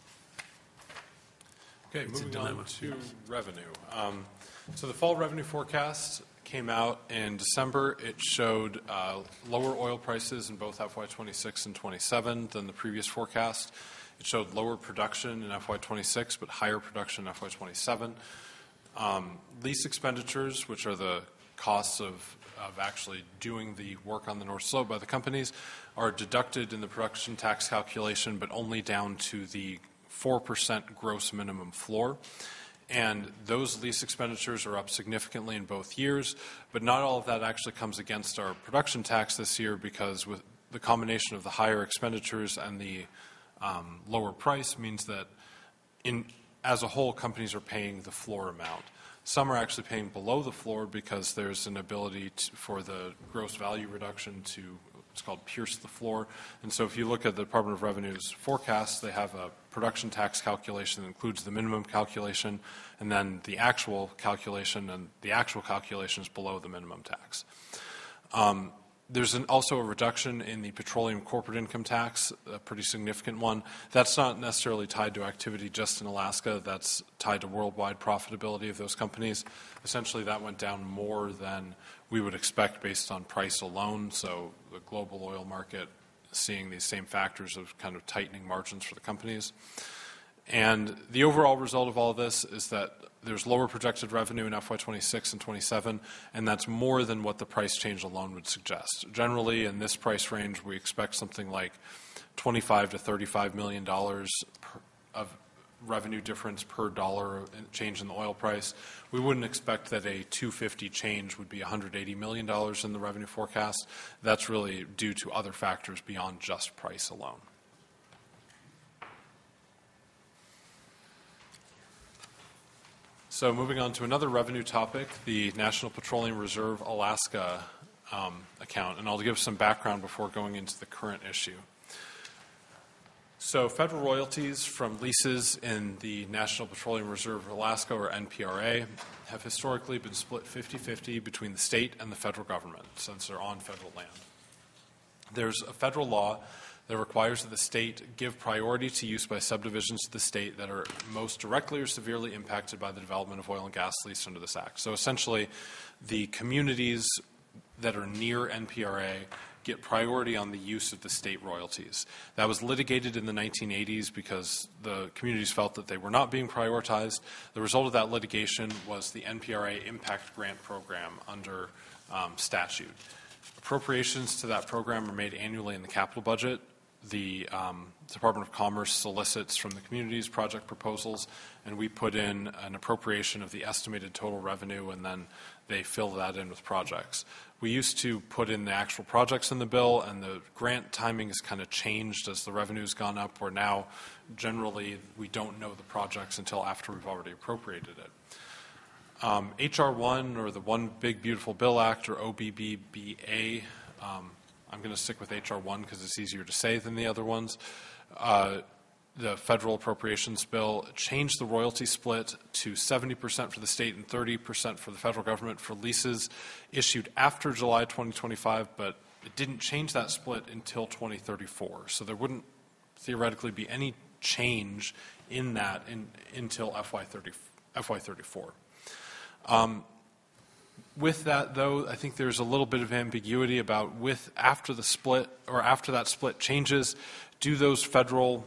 Okay, It's a moving on dilemma. to revenue. Um, so the fall revenue forecast came out in December. It showed uh, lower oil prices in both F Y twenty-six and twenty-seven than the previous forecast. It showed lower production in F Y twenty-six, but higher production in F Y twenty-seven. Um, lease expenditures, which are the costs of, of actually doing the work on the North Slope by the companies, are deducted in the production tax calculation, but only down to the four percent gross minimum floor. And those lease expenditures are up significantly in both years, but not all of that actually comes against our production tax this year, because with the combination of the higher expenditures and the um, lower price means that in, as a whole, companies are paying the floor amount. Some are actually paying below the floor because there's an ability to, for the gross value reduction to, it's called pierce the floor. And so if you look at the Department of Revenue's forecast, they have a production tax calculation that includes the minimum calculation, and then the actual calculation, and the actual calculation is below the minimum tax. Um, There's an, also a reduction in the petroleum corporate income tax, a pretty significant one. That's not necessarily tied to activity just in Alaska. That's tied to worldwide profitability of those companies. Essentially, that went down more than we would expect based on price alone. So the global oil market seeing these same factors of kind of tightening margins for the companies. And the overall result of all of this is that there's lower projected revenue in F Y twenty-six and twenty-seven, and that's more than what the price change alone would suggest. Generally, in this price range, we expect something like twenty-five to thirty-five million dollars per, of revenue difference per dollar change in the oil price. We wouldn't expect that a two fifty change would be one hundred eighty million dollars in the revenue forecast. That's really due to other factors beyond just price alone. So moving on to another revenue topic, the National Petroleum Reserve Alaska um, account. And I'll give some background before going into the current issue. So federal royalties from leases in the National Petroleum Reserve Alaska, or N P R A, have historically been split fifty-fifty between the state and the federal government, since they're on federal land. There's a federal law that requires that the state give priority to use by subdivisions of the state that are most directly or severely impacted by the development of oil and gas leased under this act. So essentially, the communities that are near N P R A get priority on the use of the state royalties. That was litigated in the nineteen eighties because the communities felt that they were not being prioritized. The result of that litigation was the N P R A Impact Grant Program under um, statute. appropriations to that program are made annually in the capital budget. The um, Department of Commerce solicits from the communities project proposals, and we put in an appropriation of the estimated total revenue, and then they fill that in with projects. We used to put in the actual projects in the bill, and the grant timing has kind of changed as the revenue's gone up, where now generally we don't know the projects until after we've already appropriated it. Um, H R one, or the One Big Beautiful Bill Act, or O B B B A, um, I'm going to stick with H R one because it's easier to say than the other ones. Uh, the federal appropriations bill changed the royalty split to seventy percent for the state and thirty percent for the federal government for leases issued after July twenty twenty-five, but it didn't change that split until twenty thirty-four. So there wouldn't theoretically be any change in that in, until F Y thirty-four. Um, With that, though, I think there's a little bit of ambiguity about with after the split or after that split changes, do those federal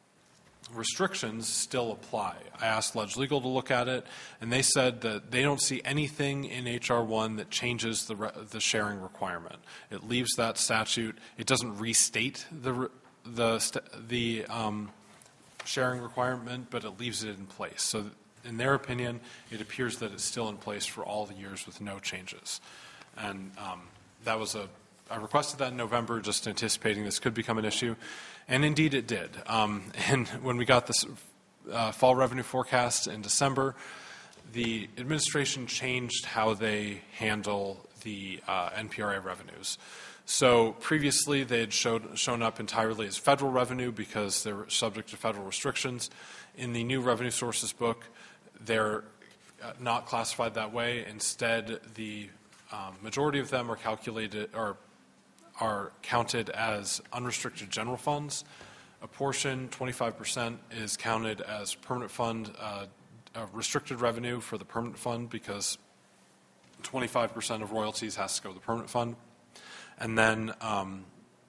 restrictions still apply? I asked Ledge Legal to look at it, and they said that they don't see anything in H R one that changes the re the sharing requirement. It leaves that statute. It doesn't restate the the the um, sharing requirement, but it leaves it in place. So, in their opinion, it appears that it's still in place for all the years with no changes. And um, that was a, I requested that in November, just anticipating this could become an issue. And indeed it did. Um, and when we got this uh, fall revenue forecast in December, the administration changed how they handle the uh, N P R A revenues. So previously they had showed, shown up entirely as federal revenue because they were subject to federal restrictions. In the new revenue sources book, they're not classified that way. Instead, the um, majority of them are calculated or are counted as unrestricted general funds. A portion, twenty-five percent, is counted as permanent fund, uh, uh, restricted revenue for the permanent fund because twenty-five percent of royalties has to go to the permanent fund. And then um,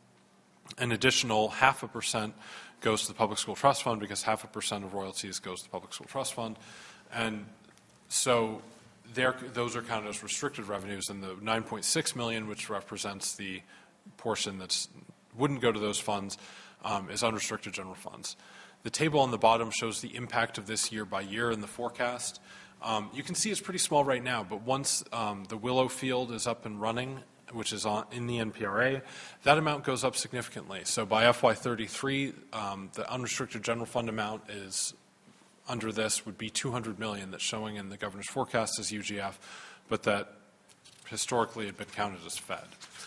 an additional half a percent goes to the public school trust fund because half a percent of royalties goes to the public school trust fund. And so those are counted as restricted revenues, and the nine point six million dollars, which represents the portion that wouldn't go to those funds, um, is unrestricted general funds. The table on the bottom shows the impact of this year by year in the forecast. Um, you can see it's pretty small right now, but once um, the Willow Field is up and running, which is on, in the N P R A, that amount goes up significantly. So by F Y thirty-three, um, the unrestricted general fund amount is under this would be two hundred million dollars that's showing in the governor's forecast as U G F, but that historically had been counted as Fed.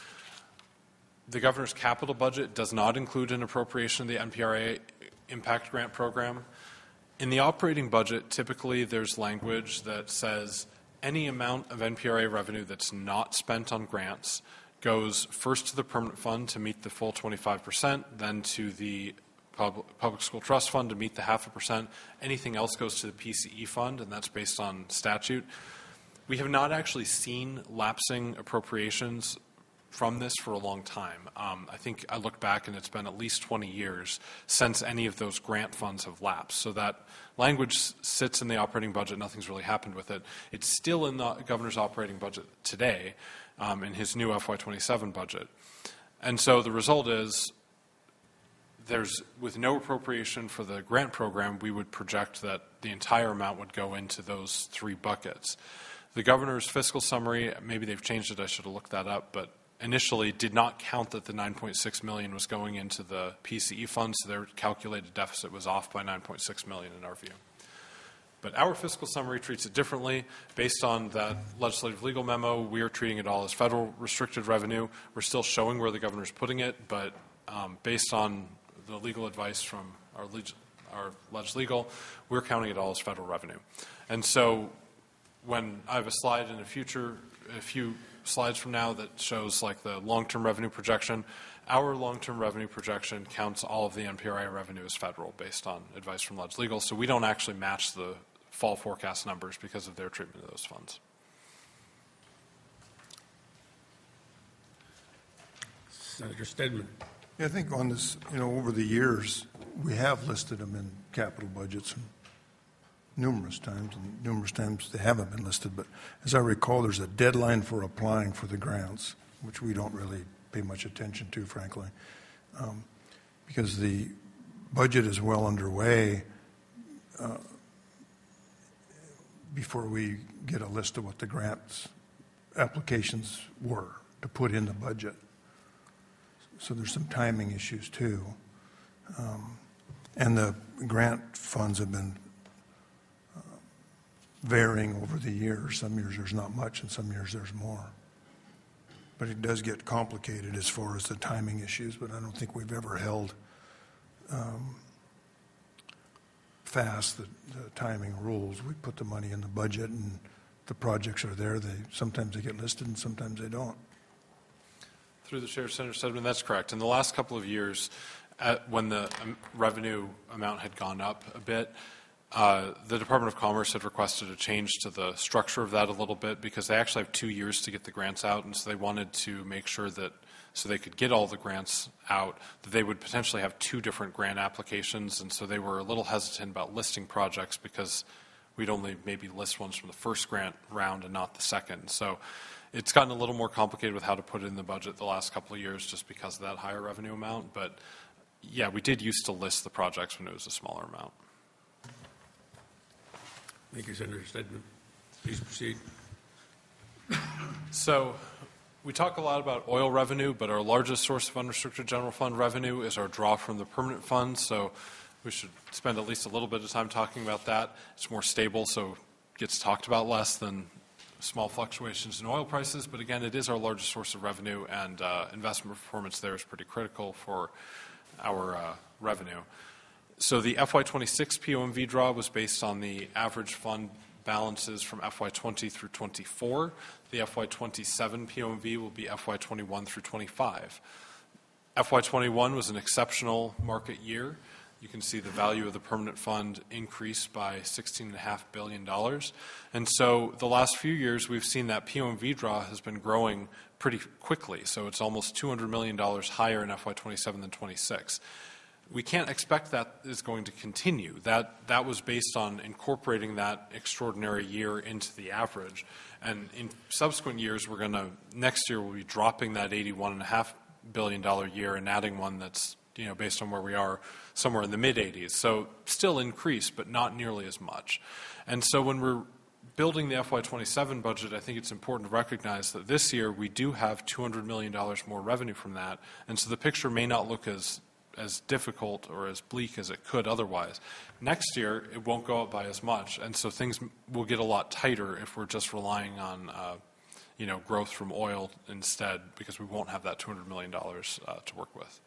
The governor's capital budget does not include an appropriation of the N P R A impact grant program. In the operating budget, typically there's language that says any amount of N P R A revenue that's not spent on grants goes first to the permanent fund to meet the full twenty-five percent, then to the Public, public School Trust Fund to meet the half a percent. Anything else goes to the P C E fund, and that's based on statute. We have not actually seen lapsing appropriations from this for a long time. Um, I think I look back and it's been at least twenty years since any of those grant funds have lapsed. So that language sits in the operating budget. Nothing's really happened with it. It's still in the governor's operating budget today um, in his new F Y twenty-seven budget. And so the result is there's, with no appropriation for the grant program, we would project that the entire amount would go into those three buckets. The governor's fiscal summary, maybe they've changed it, I should have looked that up, but initially did not count that the nine point six million dollars was going into the P C E fund, so their calculated deficit was off by nine point six million dollars in our view. But our fiscal summary treats it differently. Based on that legislative legal memo, we are treating it all as federal restricted revenue. We're still showing where the governor's putting it, but um, based on the legal advice from our, leg our Ledge Legal, we're counting it all as federal revenue. And so when I have a slide in a future, a few slides from now that shows like the long-term revenue projection, our long-term revenue projection counts all of the N P R A revenue as federal based on advice from Ledge Legal. So we don't actually match the fall forecast numbers because of their treatment of those funds. Senator Stedman. Yeah, I think on this, you know, over the years, we have listed them in capital budgets numerous times, and numerous times they haven't been listed. But as I recall, there's a deadline for applying for the grants. which we don't really pay much attention to, frankly, um, because the budget is well underway uh, before we get a list of what the grants applications were to put in the budget. So there's some timing issues too. Um, and the grant funds have been uh, varying over the years. Some years there's not much and some years there's more. But it does get complicated as far as the timing issues, but I don't think we've ever held um, fast the, the timing rules. We put the money in the budget and the projects are there. They sometimes they get listed and sometimes they don't. Through the chair, Senator Stedman, that's correct. In the last couple of years, at, when the um, revenue amount had gone up a bit, uh, the Department of Commerce had requested a change to the structure of that a little bit because they actually have two years to get the grants out, and so they wanted to make sure that so they could get all the grants out, that they would potentially have two different grant applications, and so they were a little hesitant about listing projects because we'd only maybe list ones from the first grant round and not the second. So it's gotten a little more complicated with how to put it in the budget the last couple of years just because of that higher revenue amount. But yeah, we did used to list the projects when it was a smaller amount. Thank you, Senator Stedman. Please proceed. So we talk a lot about oil revenue, but our largest source of unrestricted general fund revenue is our draw from the permanent fund. So we should spend at least a little bit of time talking about that. It's more stable, so it gets talked about less than small fluctuations in oil prices. But again, it is our largest source of revenue, and uh, investment performance there is pretty critical for our uh, revenue. So the F Y twenty-six P O M V draw was based on the average fund balances from F Y twenty through twenty-four. The F Y twenty-seven P O M V will be F Y twenty-one through twenty-five. F Y twenty-one was an exceptional market year. You can see the value of the permanent fund increased by sixteen point five billion dollars. And so the last few years, we've seen that P O M V draw has been growing pretty quickly. So it's almost two hundred million dollars higher in F Y twenty-seven than twenty-six. We can't expect that is going to continue. That, that was based on incorporating that extraordinary year into the average. And in subsequent years, we're going to, next year, we'll be dropping that eighty-one point five billion dollars year and adding one that's, you know, based on where we are, somewhere in the mid-eighties. So still increased, but not nearly as much. And so when we're building the F Y twenty-seven budget, I think it's important to recognize that this year we do have two hundred million dollars more revenue from that. And so the picture may not look as as difficult or as bleak as it could otherwise. Next year, it won't go up by as much, and so things will get a lot tighter if we're just relying on uh, you know, growth from oil instead, because we won't have that two hundred million dollars uh, to work with.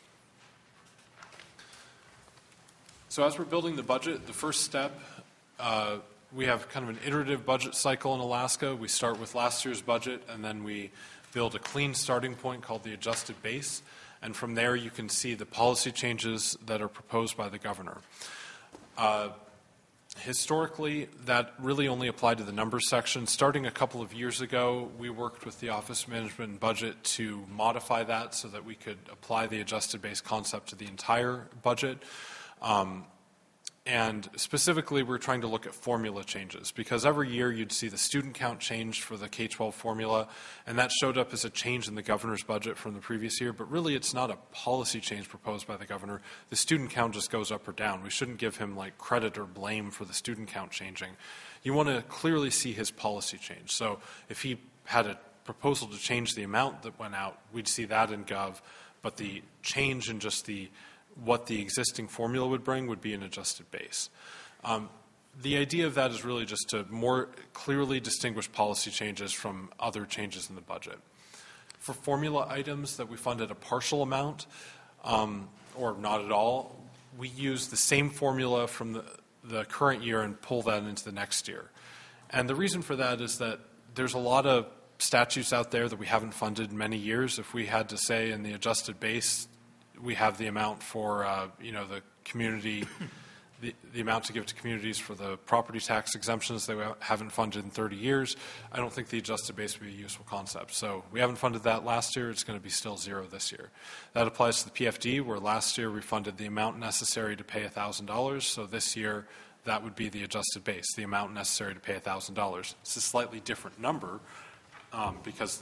So as we're building the budget, the first step, uh, we have kind of an iterative budget cycle in Alaska. We start with last year's budget, and then we build a clean starting point called the adjusted base. And from there, you can see the policy changes that are proposed by the governor. Uh, historically, that really only applied to the numbers section. Starting a couple of years ago, we worked with the Office of Management and Budget to modify that so that we could apply the adjusted base concept to the entire budget. Um, And specifically, we're trying to look at formula changes, because every year you'd see the student count change for the K twelve formula, and that showed up as a change in the governor's budget from the previous year. But really, it's not a policy change proposed by the governor. The student count just goes up or down. We shouldn't give him like credit or blame for the student count changing. You want to clearly see his policy change. So if he had a proposal to change the amount that went out, we'd see that in Gov. But the change in just the what the existing formula would bring would be an adjusted base. Um, the idea of that is really just to more clearly distinguish policy changes from other changes in the budget. For formula items that we fund at a partial amount, um, or not at all, we use the same formula from the, the current year and pull that into the next year. And the reason for that is that there's a lot of statutes out there that we haven't funded in many years. If we had to say in the adjusted base, we have the amount for, uh, you know, the community, the, the amount to give to communities for the property tax exemptions that we haven't funded in thirty years. I don't think the adjusted base would be a useful concept. So we haven't funded that last year. It's going to be still zero this year. That applies to the P F D, where last year we funded the amount necessary to pay one thousand dollars. So this year, that would be the adjusted base, the amount necessary to pay one thousand dollars. It's a slightly different number um, because that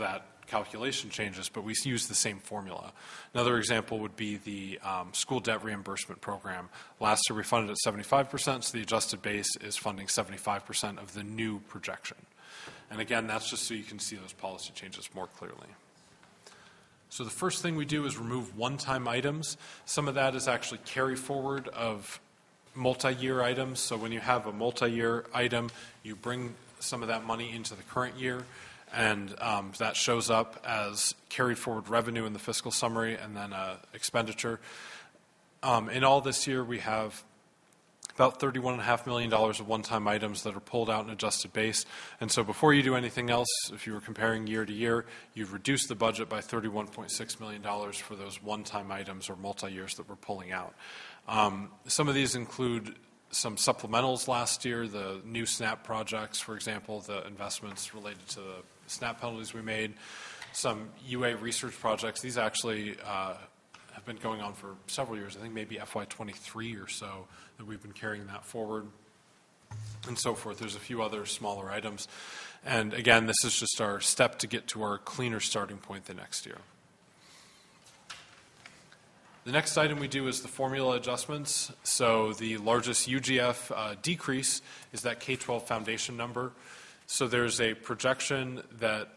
calculation changes, but we use the same formula. Another example would be the um, school debt reimbursement program. Last year we funded at seventy-five percent, so the adjusted base is funding seventy-five percent of the new projection. And again, that's just so you can see those policy changes more clearly. So the first thing we do is remove one-time items. Some of that is actually carry forward of multi-year items. So when you have a multi-year item, you bring some of that money into the current year, and um, that shows up as carried forward revenue in the fiscal summary and then uh, expenditure. Um, in all this year, we have about thirty-one point five million dollars of one-time items that are pulled out in adjusted base. And so before you do anything else, if you were comparing year to year, you've reduced the budget by thirty-one point six million dollars for those one-time items or multi-years that we're pulling out. Um, some of these include some supplementals last year, the new SNAP projects, for example, the investments related to the SNAP penalties we made, some U A research projects. These actually uh, have been going on for several years, I think maybe F Y twenty-three or so, that we've been carrying that forward, and so forth. There's a few other smaller items. And again, this is just our step to get to our cleaner starting point the next year. The next item we do is the formula adjustments. So the largest U G F uh, decrease is that K twelve foundation number. So there's a projection that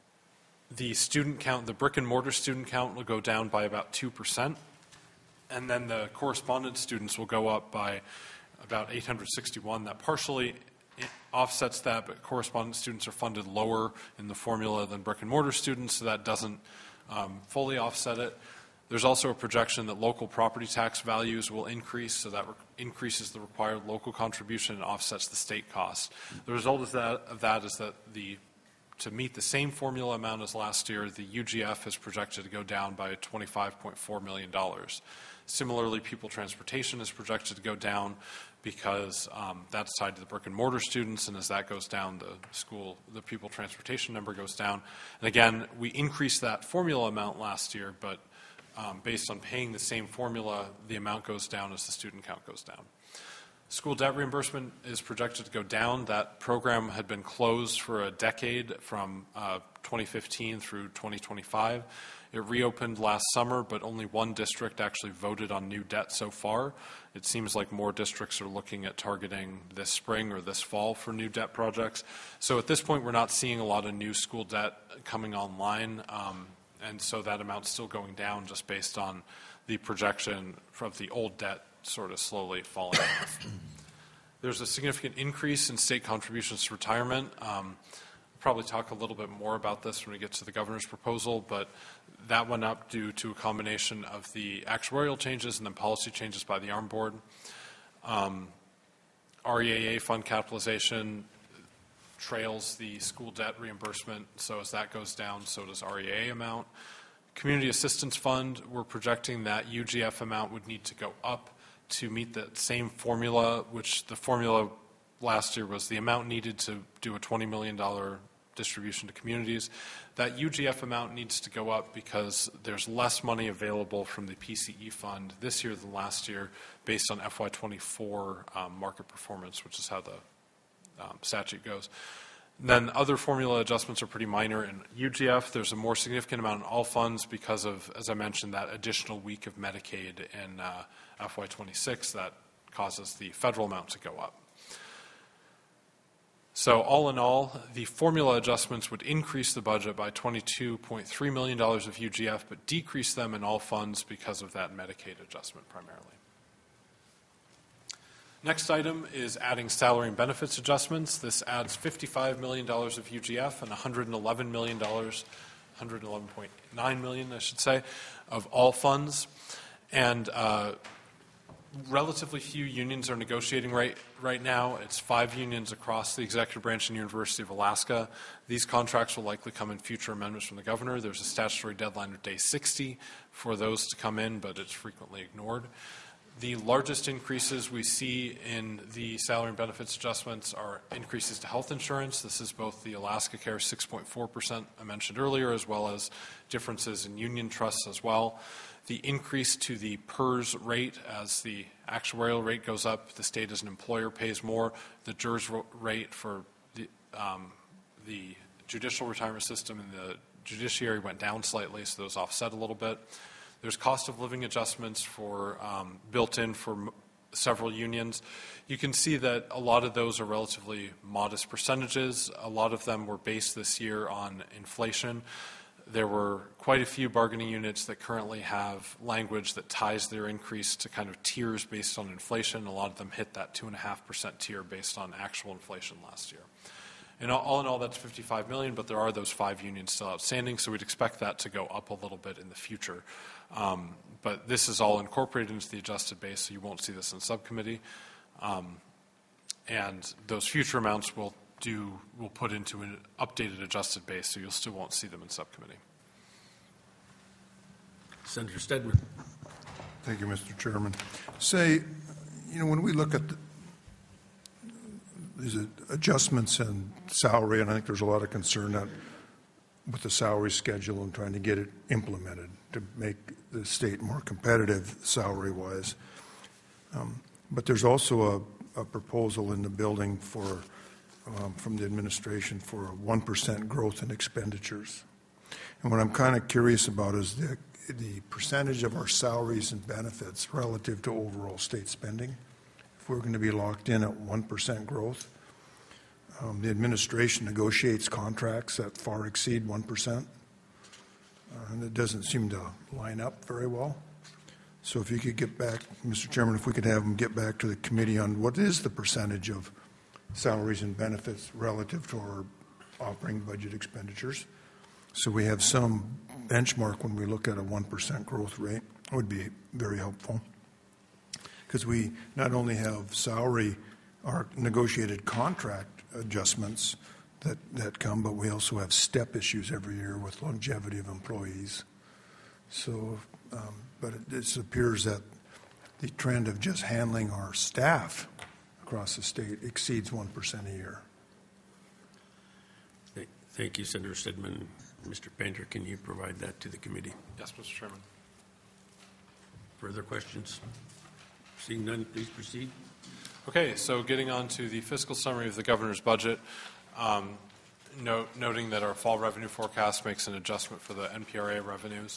the student count, the brick and mortar student count will go down by about two percent. And then the correspondence students will go up by about eight hundred sixty-one. That partially offsets that, but correspondence students are funded lower in the formula than brick and mortar students, so that doesn't um, fully offset it. There's also a projection that local property tax values will increase, so that re- increases the required local contribution and offsets the state cost. The result of that, of that is that the to meet the same formula amount as last year, the U G F is projected to go down by twenty-five point four million dollars. Similarly, pupil transportation is projected to go down because um, that's tied to the brick and mortar students, and as that goes down, the school, the pupil transportation number goes down. And again, we increased that formula amount last year, but um, based on paying the same formula, the amount goes down as the student count goes down. School debt reimbursement is projected to go down. That program had been closed for a decade from uh, twenty fifteen through twenty twenty-five. It reopened last summer, but only one district actually voted on new debt so far. It seems like more districts are looking at targeting this spring or this fall for new debt projects. So at this point, we're not seeing a lot of new school debt coming online, um, and so that amount's still going down just based on the projection of the old debt sort of slowly falling off. There's a significant increase in state contributions to retirement. Um, we'll probably talk a little bit more about this when we get to the governor's proposal, but that went up due to a combination of the actuarial changes and then policy changes by the Arm Board. Um, R E A A fund capitalization trails the school debt reimbursement, so as that goes down, so does R E A A amount. Community Assistance Fund, we're projecting that U G F amount would need to go up to meet that same formula, which the formula last year was the amount needed to do a twenty million dollars distribution to communities. That U G F amount needs to go up because there's less money available from the P C E fund this year than last year based on F Y twenty-four um, market performance, which is how the um, statute goes. Then other formula adjustments are pretty minor. In U G F, there's a more significant amount in all funds because of, as I mentioned, that additional week of Medicaid in uh, F Y twenty-six that causes the federal amount to go up. So all in all, the formula adjustments would increase the budget by twenty-two point three million dollars of U G F, but decrease them in all funds because of that Medicaid adjustment primarily. Next item is adding salary and benefits adjustments. This adds fifty-five million dollars of U G F and one hundred eleven million dollars, one hundred eleven point nine million dollars, I should say, of all funds. And uh, relatively few unions are negotiating right, right now. It's five unions across the executive branch and University of Alaska. These contracts will likely come in future amendments from the governor. There's a statutory deadline of day sixty for those to come in, but it's frequently ignored. The largest increases we see in the salary and benefits adjustments are increases to health insurance. This is both the Alaska Care six point four percent I mentioned earlier, as well as differences in union trusts as well. The increase to the P E R S rate, as the actuarial rate goes up, the state as an employer pays more. The J E R S rate for the, um, the judicial retirement system and the judiciary went down slightly, so those offset a little bit. There's cost of living adjustments for um, built in for m- several unions. You can see that a lot of those are relatively modest percentages. A lot of them were based this year on inflation. There were quite a few bargaining units that currently have language that ties their increase to kind of tiers based on inflation. A lot of them hit that two point five percent tier based on actual inflation last year. And all in all, that's fifty-five million dollars, but there are those five unions still outstanding, so we'd expect that to go up a little bit in the future. Um, but this is all incorporated into the adjusted base, so you won't see this in subcommittee. Um, and those future amounts will do will put into an updated adjusted base, so you'll still won't see them in subcommittee. Senator Stedman. Thank you, Mister Chairman. Say, you know, when we look at the, these adjustments in salary, and I think there's a lot of concern that with the salary schedule and trying to get it implemented to make the state more competitive salary-wise. Um, but there's also a, a proposal in the building for, um, from the administration for a one percent growth in expenditures. And what I'm kind of curious about is the, the percentage of our salaries and benefits relative to overall state spending. If we're going to be locked in at one percent growth, um, the administration negotiates contracts that far exceed one percent. Uh, and it doesn't seem to line up very well. So if you could get back, Mister Chairman, if we could have them get back to the committee on what is the percentage of salaries and benefits relative to our operating budget expenditures, so we have some benchmark when we look at a one percent growth rate, would be very helpful. Because we not only have salary, our negotiated contract adjustments that, that come, but we also have step issues every year with longevity of employees. So, um, but it, it appears that the trend of just handling our staff across the state exceeds one percent a year. Thank you, Senator Stedman. Mister Painter, can you provide that to the committee? Yes, Mister Chairman. Further questions? Seeing none, please proceed. Okay, so getting on to the fiscal summary of the governor's budget, um, note, noting that our fall revenue forecast makes an adjustment for the N P R A revenues.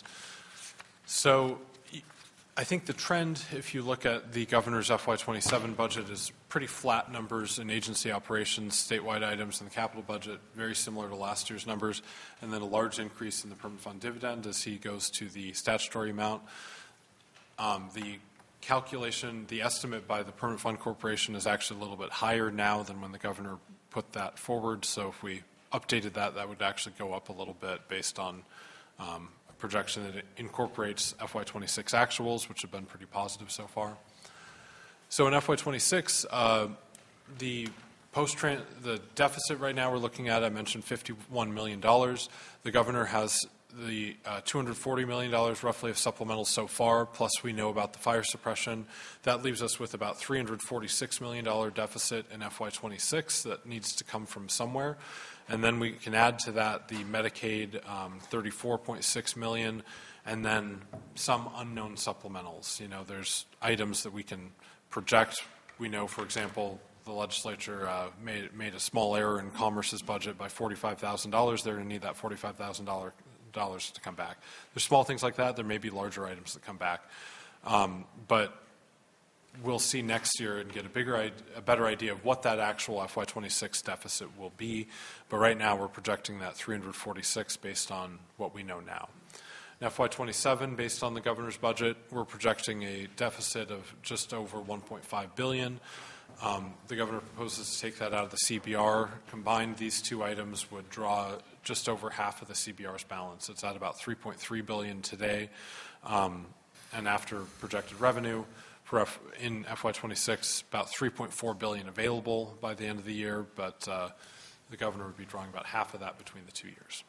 So I think the trend, if you look at the governor's F Y twenty-seven budget, is pretty flat numbers in agency operations, statewide items, and the capital budget, very similar to last year's numbers, and then a large increase in the permanent fund dividend as he goes to the statutory amount. Um, the calculation, the estimate by the Permanent Fund Corporation is actually a little bit higher now than when the governor put that forward. So if we updated that, that would actually go up a little bit based on um, a projection that it incorporates F Y twenty-six actuals, which have been pretty positive so far. So in F Y twenty-six, uh, the post the deficit right now we're looking at, I mentioned fifty-one million dollars. The governor has the uh, two hundred forty million dollars roughly of supplementals so far, plus we know about the fire suppression. That leaves us with about three hundred forty-six million dollars deficit in F Y twenty-six that needs to come from somewhere. And then we can add to that the Medicaid um, thirty-four point six million dollars, and then some unknown supplementals. You know, there's items that we can project. We know, for example, the legislature uh, made, made a small error in Commerce's budget by forty-five thousand dollars. They're going to need that forty-five thousand dollars dollars to come back. There's small things like that. There may be larger items that come back. Um, but we'll see next year and get a bigger, a better idea of what that actual F Y twenty-six deficit will be. But right now we're projecting that three hundred forty-six based on what we know now. In F Y twenty-seven, based on the governor's budget, we're projecting a deficit of just over one point five billion dollars. Um, the governor proposes to take that out of the C B R. Combined, these two items would draw just over half of the C B R's balance. It's at about three point three billion dollars today, um, and after projected revenue for F in F Y twenty-six, about three point four billion dollars available by the end of the year, but uh, the governor would be drawing about half of that between the two years.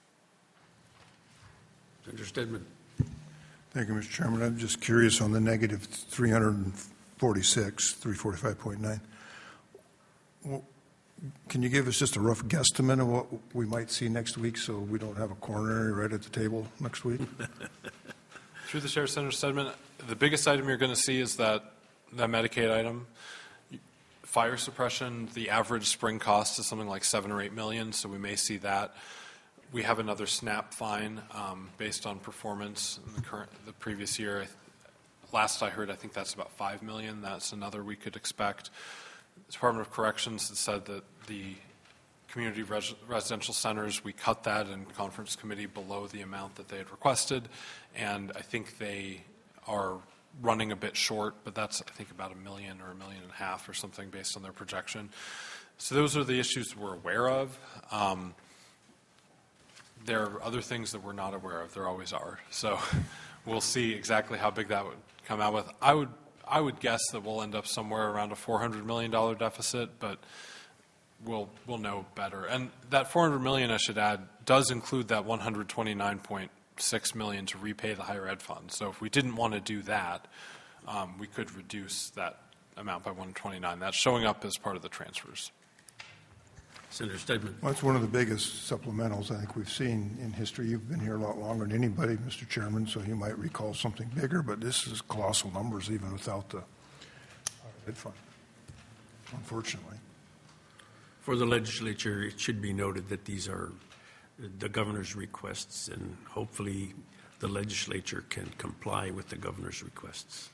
Senator Stedman. Thank you, Mister Chairman. I'm just curious on the negative three hundred forty-six, three forty-five point nine. Well, can you give us just a rough guesstimate of what we might see next week so we don't have a coronary right at the table next week? Through the chair, Senator Stedman, the biggest item you're going to see is that, that Medicaid item. Fire suppression, the average spring cost is something like seven or eight million, so we may see that. we have another SNAP fine um, based on performance in the current, the previous year. Last I heard, I think that's about five million dollars. That's another we could expect. The Department of Corrections has said that the community res residential centers, we cut that in conference committee below the amount that they had requested, and I think they are running a bit short, but that's, I think, about a million or a million and a half or something based on their projection. So those are the issues we're aware of. Um, there are other things that we're not aware of. There always are. So we'll see exactly how big that would come out with. I would, I would guess that we'll end up somewhere around a four hundred million dollar deficit, but we'll, we'll know better. And that four hundred million dollars, I should add, does include that one hundred twenty-nine point six million dollars to repay the higher ed fund. So if we didn't want to do that, um, we could reduce that amount by one hundred twenty-nine. That's showing up as part of the transfers. Senator Stedman. Well, it's one of the biggest supplementals I think we've seen in history. You've been here a lot longer than anybody, Mister Chairman, so you might recall something bigger, but this is colossal numbers even without the ed fund, unfortunately. For the legislature, it should be noted that these are the governor's requests, and hopefully the legislature can comply with the governor's requests.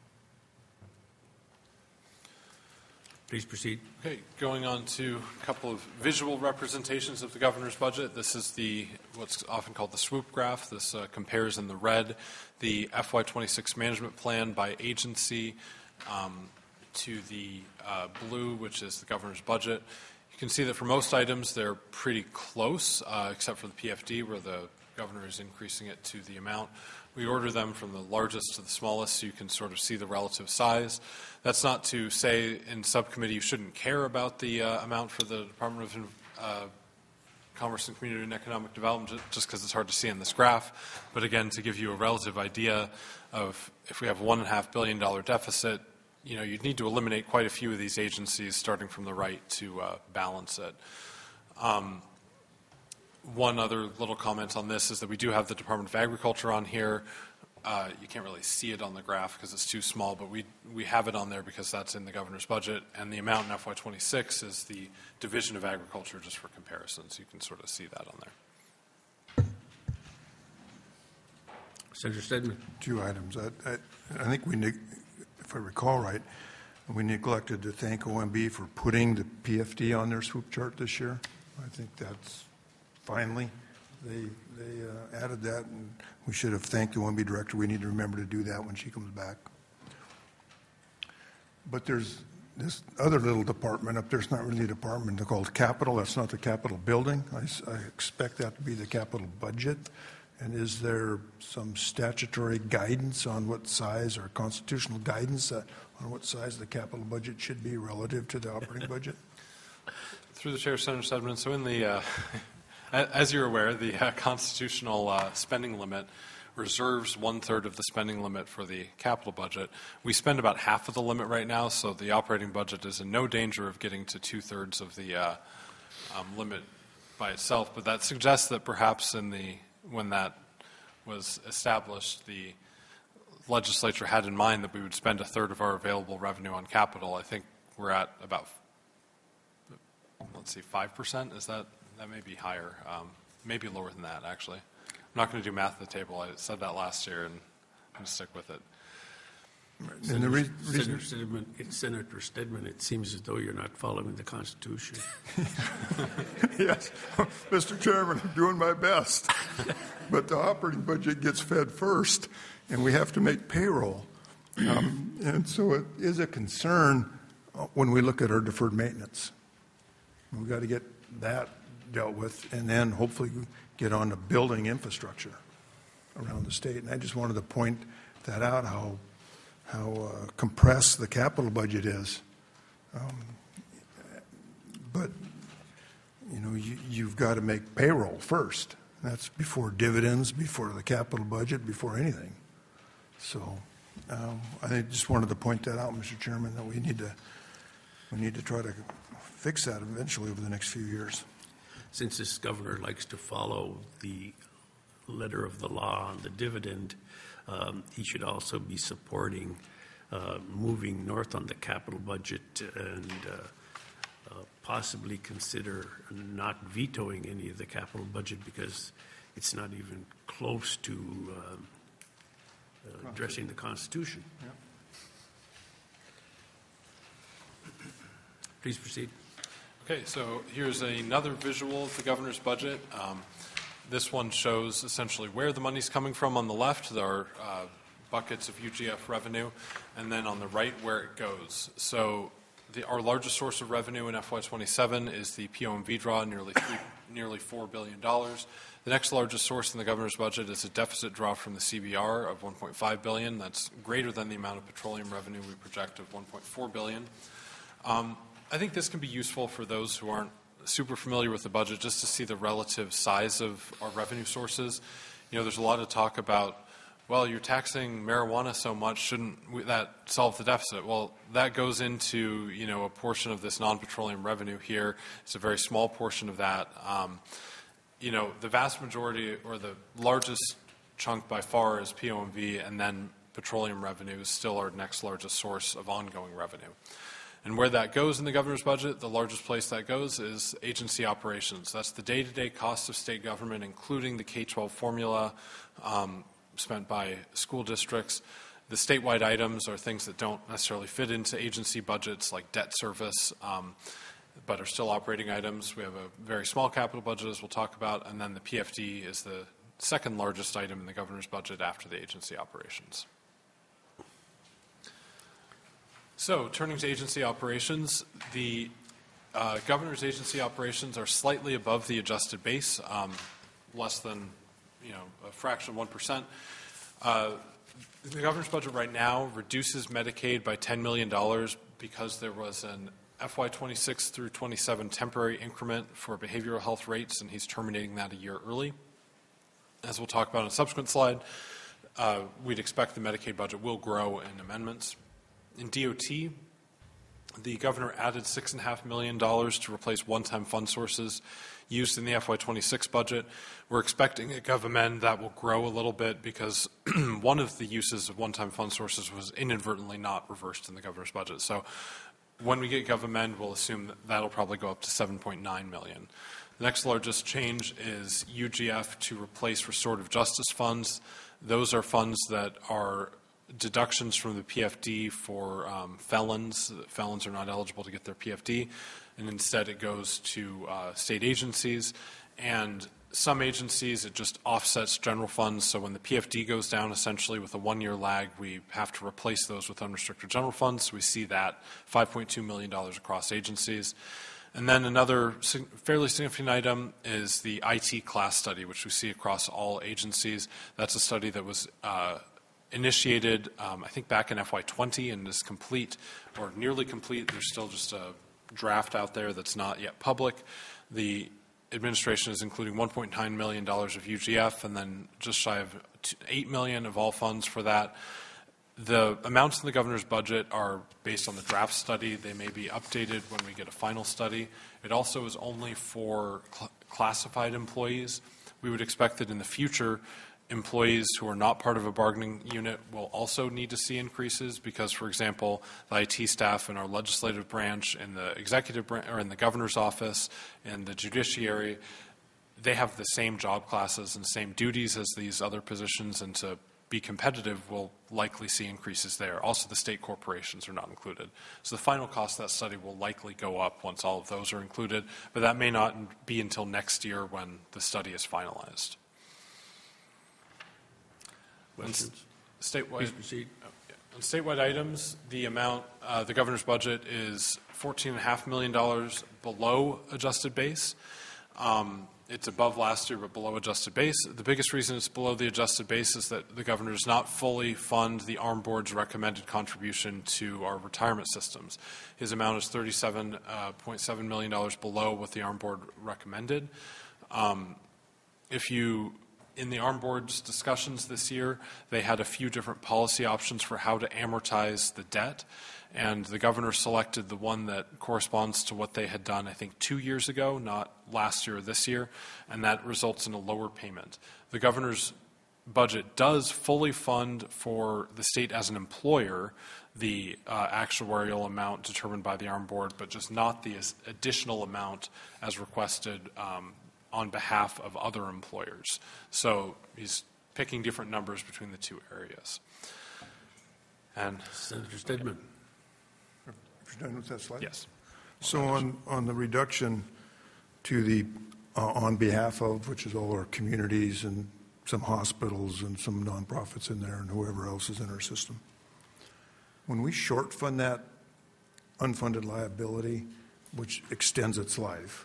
Please proceed. Okay, going on to a couple of visual representations of the governor's budget. This is the what's often called the swoop graph. This uh, compares in the red the F Y twenty-six management plan by agency um, to the uh, blue, which is the governor's budget. You can see that for most items they're pretty close, uh, except for the P F D, where the governor is increasing it to the amount. We order them from the largest to the smallest, so you can sort of see the relative size. That's not to say in subcommittee you shouldn't care about the uh, amount for the Department of uh, Commerce and Community and Economic Development, just because it's hard to see in this graph. But again, to give you a relative idea of if we have a one and a half billion dollar deficit, you know, you'd need to eliminate quite a few of these agencies, starting from the right, to uh, balance it. Um, One other little comment on this is that we do have the Department of Agriculture on here. Uh, you can't really see it on the graph because it's too small, but we we have it on there because that's in the governor's budget, and the amount in F Y twenty-six is the Division of Agriculture, just for comparison, so you can sort of see that on there. Senator Stedman. Two items. I, I, I think we, neg if I recall right, we neglected to thank O M B for putting the P F D on their swoop chart this year. I think that's finally, they, they uh, added that, and we should have thanked the O M B director. We need to remember to do that when she comes back. But there's this other little department up there. It's not really a department. They're called Capital. That's not the Capitol building. I, I expect that to be the capital budget. And is there some statutory guidance on what size, or constitutional guidance uh, on what size the capital budget should be relative to the operating budget? Through the chair, Senator Stedman, so in the uh, as you're aware, the uh, constitutional uh, spending limit reserves one-third of the spending limit for the capital budget. We spend about half of the limit right now, so the operating budget is in no danger of getting to two-thirds of the uh, um, limit by itself. But that suggests that perhaps in the when that was established, the legislature had in mind that we would spend a third of our available revenue on capital. I think we're at about, let's see, five percent. Is that? That may be higher, um, maybe lower than that, actually. I'm not going to do math at the table. I said that last year, and I'm going to stick with it. And the re Senator Stedman, it's Senator Stedman, it seems as though you're not following the Constitution. Yes, Mister Chairman, I'm doing my best. But the operating budget gets fed first, and we have to make payroll. Um, and so it is a concern when we look at our deferred maintenance. We've got to get that dealt with, and then hopefully get on to building infrastructure around the state. And I just wanted to point that out, how how uh, compressed the capital budget is. Um, but you know, you, you've got to make payroll first. That's before dividends, before the capital budget, before anything. So um, I just wanted to point that out, Mister Chairman, that we need to we need to try to fix that eventually over the next few years. Since this governor likes to follow the letter of the law on the dividend, um, he should also be supporting uh, moving north on the capital budget and uh, uh, possibly consider not vetoing any of the capital budget because it's not even close to um, uh, addressing the Constitution. Yeah. Please proceed. Okay, so here's another visual of the governor's budget. Um, this one shows essentially where the money's coming from on the left. There are uh, buckets of U G F revenue, and then on the right where it goes. So the, our largest source of revenue in F Y twenty-seven is the P O M V draw, nearly three, nearly four billion dollars. The next largest source in the governor's budget is a deficit draw from the C B R of one point five billion dollars. That's greater than the amount of petroleum revenue we project of one point four billion dollars. Um, I think this can be useful for those who aren't super familiar with the budget, just to see the relative size of our revenue sources. You know, there's a lot of talk about, well, you're taxing marijuana so much, shouldn't we, that solve the deficit? Well, that goes into, you know, a portion of this non-petroleum revenue here. It's a very small portion of that. Um, you know, the vast majority, or the largest chunk by far, is P O M V, and then petroleum revenue is still our next largest source of ongoing revenue. And where that goes in the governor's budget, the largest place that goes is agency operations. That's the day-to-day costs of state government, including the K twelve formula um, spent by school districts. The statewide items are things that don't necessarily fit into agency budgets, like debt service, um, but are still operating items. We have a very small capital budget, as we'll talk about, and then the P F D is the second largest item in the governor's budget after the agency operations. So, turning to agency operations, the uh, governor's agency operations are slightly above the adjusted base, um, less than, you know, a fraction of one percent. Uh, the governor's budget right now reduces Medicaid by ten million dollars because there was an F Y twenty-six through twenty-seven temporary increment for behavioral health rates, and he's terminating that a year early. As we'll talk about in a subsequent slide, uh, we'd expect the Medicaid budget will grow in amendments. In D O T, the governor added six point five million dollars to replace one-time fund sources used in the F Y twenty-six budget. We're expecting at GovAmend that will grow a little bit because one of the uses of one-time fund sources was inadvertently not reversed in the governor's budget. So when we get GovAmend, we'll assume that that'll probably go up to seven point nine million dollars. The next largest change is U G F to replace restorative justice funds. Those are funds that are deductions from the P F D for um, felons. Felons are not eligible to get their P F D, and instead it goes to uh, state agencies. And some agencies, it just offsets general funds. So when the P F D goes down, essentially with a one-year lag, we have to replace those with unrestricted general funds. So we see that five point two million dollars across agencies. And then another fairly significant item is the I T class study, which we see across all agencies. That's a study that was uh, initiated, um, I think, back in F Y twenty and is complete or nearly complete. There's still just a draft out there that's not yet public. The administration is including one point nine million dollars of U G F and then just shy of eight million dollars of all funds for that. The amounts in the governor's budget are based on the draft study. They may be updated when we get a final study. It also is only for cl- classified employees. We would expect that in the future, employees who are not part of a bargaining unit will also need to see increases because, for example, the I T staff in our legislative branch, in the executive branch, or in the governor's office, in the judiciary, they have the same job classes and same duties as these other positions, and to be competitive will likely see increases there. Also, the state corporations are not included. So the final cost of that study will likely go up once all of those are included, but that may not be until next year when the study is finalized. Questions? Statewide, Please proceed. on statewide items, the amount, uh, the governor's budget is fourteen point five million dollars below adjusted base. Um, it's above last year, but below adjusted base. The biggest reason it's below the adjusted base is that the governor does not fully fund the Armed Board's recommended contribution to our retirement systems. His amount is thirty-seven point seven million dollars below what the Armed Board recommended. Um, if you In the Armed Board's discussions this year, they had a few different policy options for how to amortize the debt, and the governor selected the one that corresponds to what they had done, I think, two years ago, not last year or this year, and that results in a lower payment. The governor's budget does fully fund for the state as an employer the uh, actuarial amount determined by the Armed Board, but just not the as- additional amount as requested um, on behalf of other employers. So he's picking different numbers between the two areas. And Senator Stedman. If you're done with that slide? yes. So on, on the reduction to the, uh, on behalf of, which is all our communities and some hospitals and some nonprofits in there and whoever else is in our system. When we short fund that unfunded liability, which extends its life,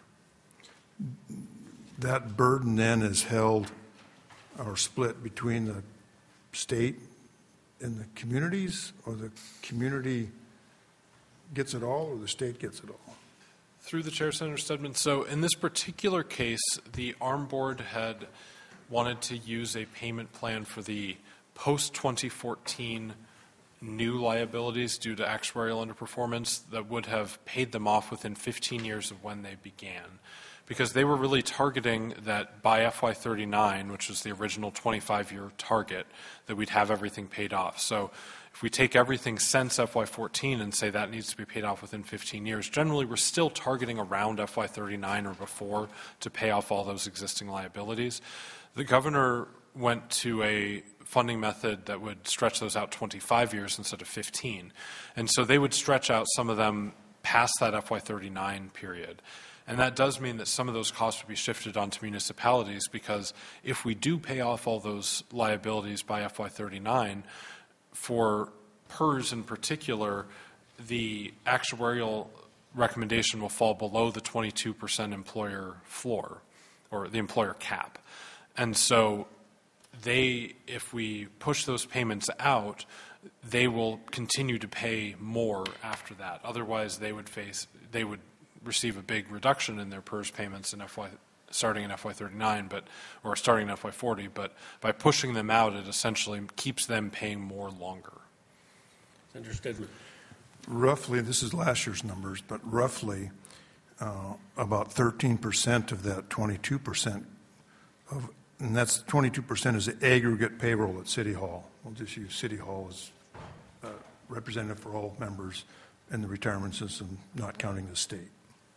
that burden then is held or split between the state and the communities, or the community gets it all, or the state gets it all? Through the chair, Senator Stedman. So in this particular case, the Armed Board had wanted to use a payment plan for the post twenty fourteen new liabilities due to actuarial underperformance that would have paid them off within fifteen years of when they began. Because they were really targeting that by F Y thirty-nine, which was the original twenty-five year target, that we'd have everything paid off. So if we take everything since F Y fourteen and say that needs to be paid off within fifteen years, generally we're still targeting around F Y thirty-nine or before to pay off all those existing liabilities. The governor went to a funding method that would stretch those out twenty-five years instead of fifteen. And so they would stretch out some of them past that F Y thirty-nine period. And that does mean that some of those costs would be shifted onto municipalities, because if we do pay off all those liabilities by F Y thirty-nine, for P E R S in particular, the actuarial recommendation will fall below the twenty-two percent employer floor, or the employer cap. And so they, if we push those payments out, they will continue to pay more after that. Otherwise, they would face, they would receive a big reduction in their P E R S payments in F Y, starting in F Y thirty-nine, but, or starting in F Y forty, but by pushing them out, it essentially keeps them paying more longer. Senator Stedman. Roughly, this is last year's numbers, but roughly uh, about thirteen percent of that twenty-two percent of, and that's twenty-two percent is the aggregate payroll at City Hall. We'll just use City Hall as uh, representative for all members in the retirement system, not counting the state.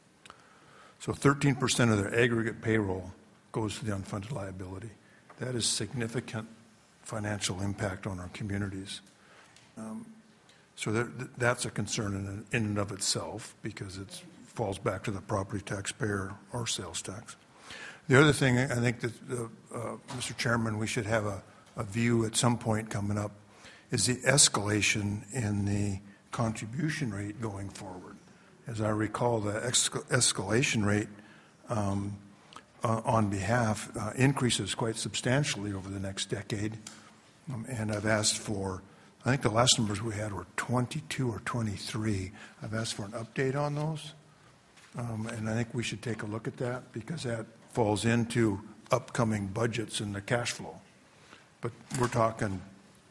So thirteen percent of their aggregate payroll goes to the unfunded liability. That is significant financial impact on our communities. Um, so that, that's a concern in, in and of itself, because it falls back to the property taxpayer or sales tax. The other thing, I think that, uh, uh, Mister Chairman, we should have a, a view at some point coming up, is the escalation in the contribution rate going forward. As I recall, the ex- escalation rate um, uh, on behalf uh, increases quite substantially over the next decade. Um, and I've asked for, I think the last numbers we had were twenty-two or twenty-three. I've asked for an update on those. Um, and I think we should take a look at that, because that falls into upcoming budgets and the cash flow. But we're talking,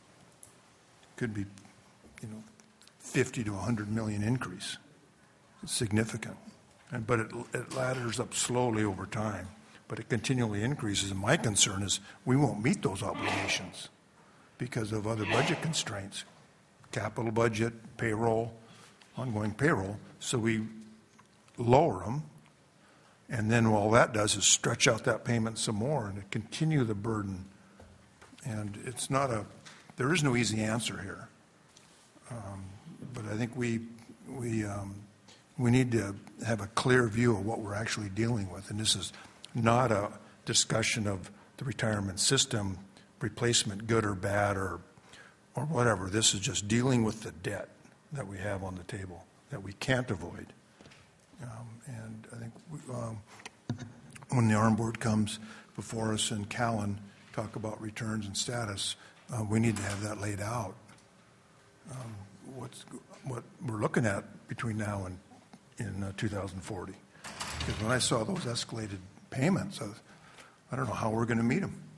could be, you know, fifty to one hundred million increase. It's significant. And, but it, it ladders up slowly over time, but it continually increases. And my concern is we won't meet those obligations because of other budget constraints, capital budget, payroll, ongoing payroll. So we lower them, and then all that does is stretch out that payment some more and continue the burden. And it's not a, there is no easy answer here. Um, but I think we, we, um, we need to have a clear view of what we're actually dealing with. And this is not a discussion of the retirement system, replacement good or bad or, or whatever. This is just dealing with the debt that we have on the table that we can't avoid. Um, and I think we, um, when the Armed Board comes before us and Callan talk about returns and status, uh, we need to have that laid out. Um, what's, what we're looking at between now and in uh, two thousand forty. Because when I saw those escalated payments, I, was, I don't know how we're going to meet them.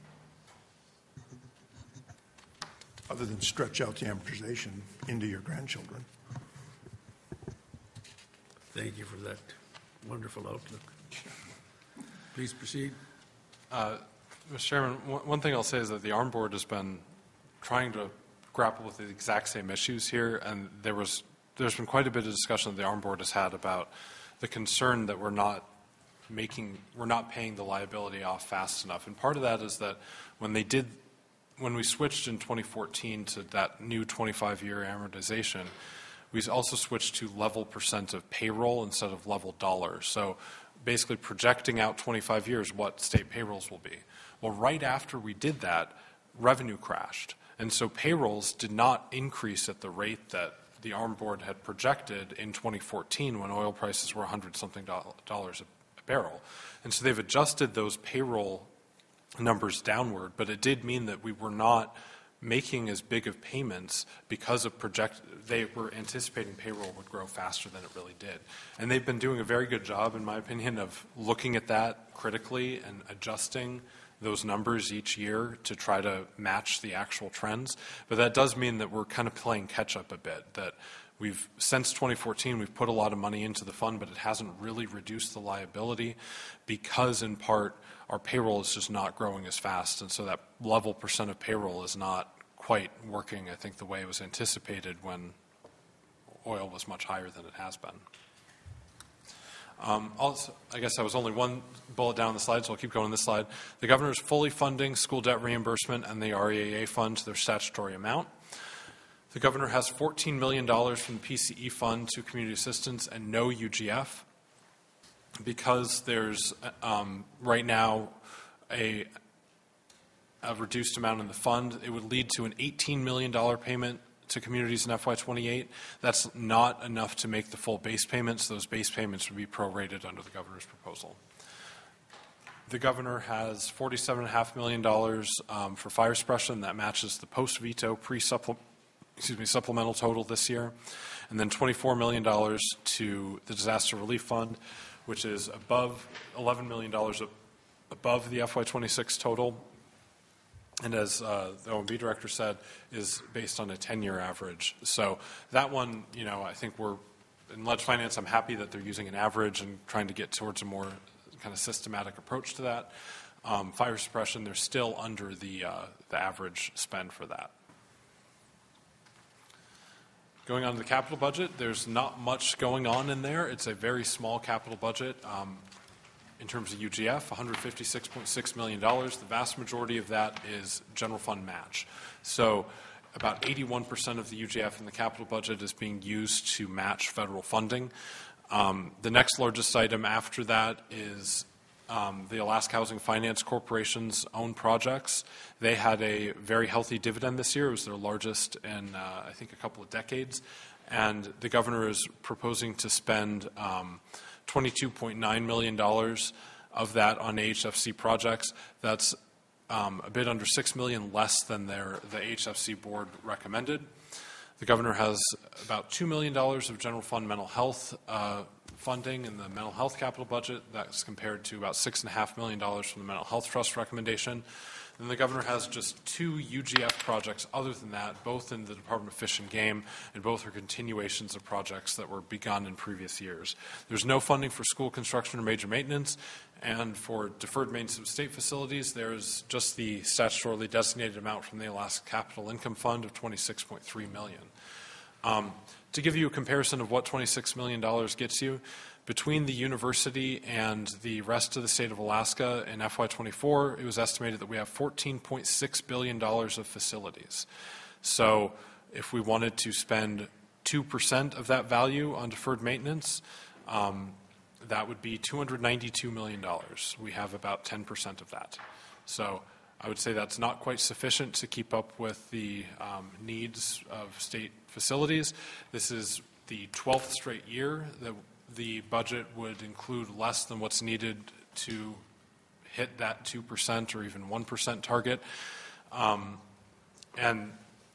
Other than stretch out the amortization into your grandchildren. Thank you for that wonderful outlook. Please proceed. Uh, Mister Chairman, one one thing I'll say is that the ARM Board has been trying to grapple with the exact same issues here, and there was, there's been quite a bit of discussion that the ARM Board has had about the concern that we're not making, we're not paying the liability off fast enough. And part of that is that when they did, when we switched in twenty fourteen to that new twenty-five year amortization, we also switched to level percent of payroll instead of level dollars. So basically projecting out twenty-five years what state payrolls will be. Well, right after we did that, revenue crashed. And so payrolls did not increase at the rate that the ARM Board had projected in twenty fourteen when oil prices were one hundred something dollars a barrel. And so they've adjusted those payroll numbers downward, but it did mean that we were not making as big of payments because of project, they were anticipating payroll would grow faster than it really did. And they've been doing a very good job, in my opinion, of looking at that critically and adjusting those numbers each year to try to match the actual trends. But that does mean that we're kind of playing catch up a bit, that we've, since twenty fourteen, we've put a lot of money into the fund, but it hasn't really reduced the liability because in part our payroll is just not growing as fast. And so that level percent of payroll is not quite working, I think, the way it was anticipated when oil was much higher than it has been. Um, also, I guess I was only one bullet down the slide, so I'll keep going this slide. The governor is fully funding school debt reimbursement and the R E A A fund to their statutory amount. The governor has fourteen million dollars from the P C E fund to community assistance and no U G F. Because there's um, right now a, a reduced amount in the fund, it would lead to an eighteen million dollars payment to communities in F Y twenty-eight. That's not enough to make the full base payments. Those base payments would be prorated under the governor's proposal. The governor has forty-seven point five million dollars um, for fire suppression. That matches the post-veto pre-supplemental excuse me, supplemental total this year. And then twenty-four million dollars to the disaster relief fund, which is above eleven million dollars above the F Y twenty-six total. And as uh, the O M B director said, is based on a ten year average. So that one, you know, I think we're, in Ledge Finance, I'm happy that they're using an average and trying to get towards a more kind of systematic approach to that. Um, fire suppression, they're still under the, uh, the average spend for that. Going on to the capital budget, there's not much going on in there. It's a very small capital budget. Um, in terms of U G F, one hundred fifty-six point six million dollars. The vast majority of that is general fund match. So about eighty-one percent of the U G F in the capital budget is being used to match federal funding. Um, the next largest item after that is um, the Alaska Housing Finance Corporation's own projects. They had a very healthy dividend this year. It was their largest in, uh, I think, a couple of decades. And the governor is proposing to spend um, twenty-two point nine million dollars of that on A H F C projects. That's um, a bit under six million dollars less than their, the A H F C board recommended. The governor has about two million dollars of general fund mental health uh, funding in the mental health capital budget. That's compared to about six point five million dollars from the Mental Health Trust recommendation. And the governor has just two U G F projects other than that, both in the Department of Fish and Game, and both are continuations of projects that were begun in previous years. There's no funding for school construction or major maintenance, and for deferred maintenance of state facilities, there's just the statutorily designated amount from the Alaska Capital Income Fund of twenty-six point three million dollars. Um, to give you a comparison of what twenty-six million dollars gets you, between the university and the rest of the state of Alaska in F Y twenty-four, it was estimated that we have fourteen point six billion dollars of facilities. So if we wanted to spend two percent of that value on deferred maintenance, um, that would be two hundred ninety-two million dollars. We have about ten percent of that. So I would say that's not quite sufficient to keep up with the um, needs of state facilities. This is the twelfth straight year that the budget would include less than what's needed to hit that two percent or even one percent target. Um, and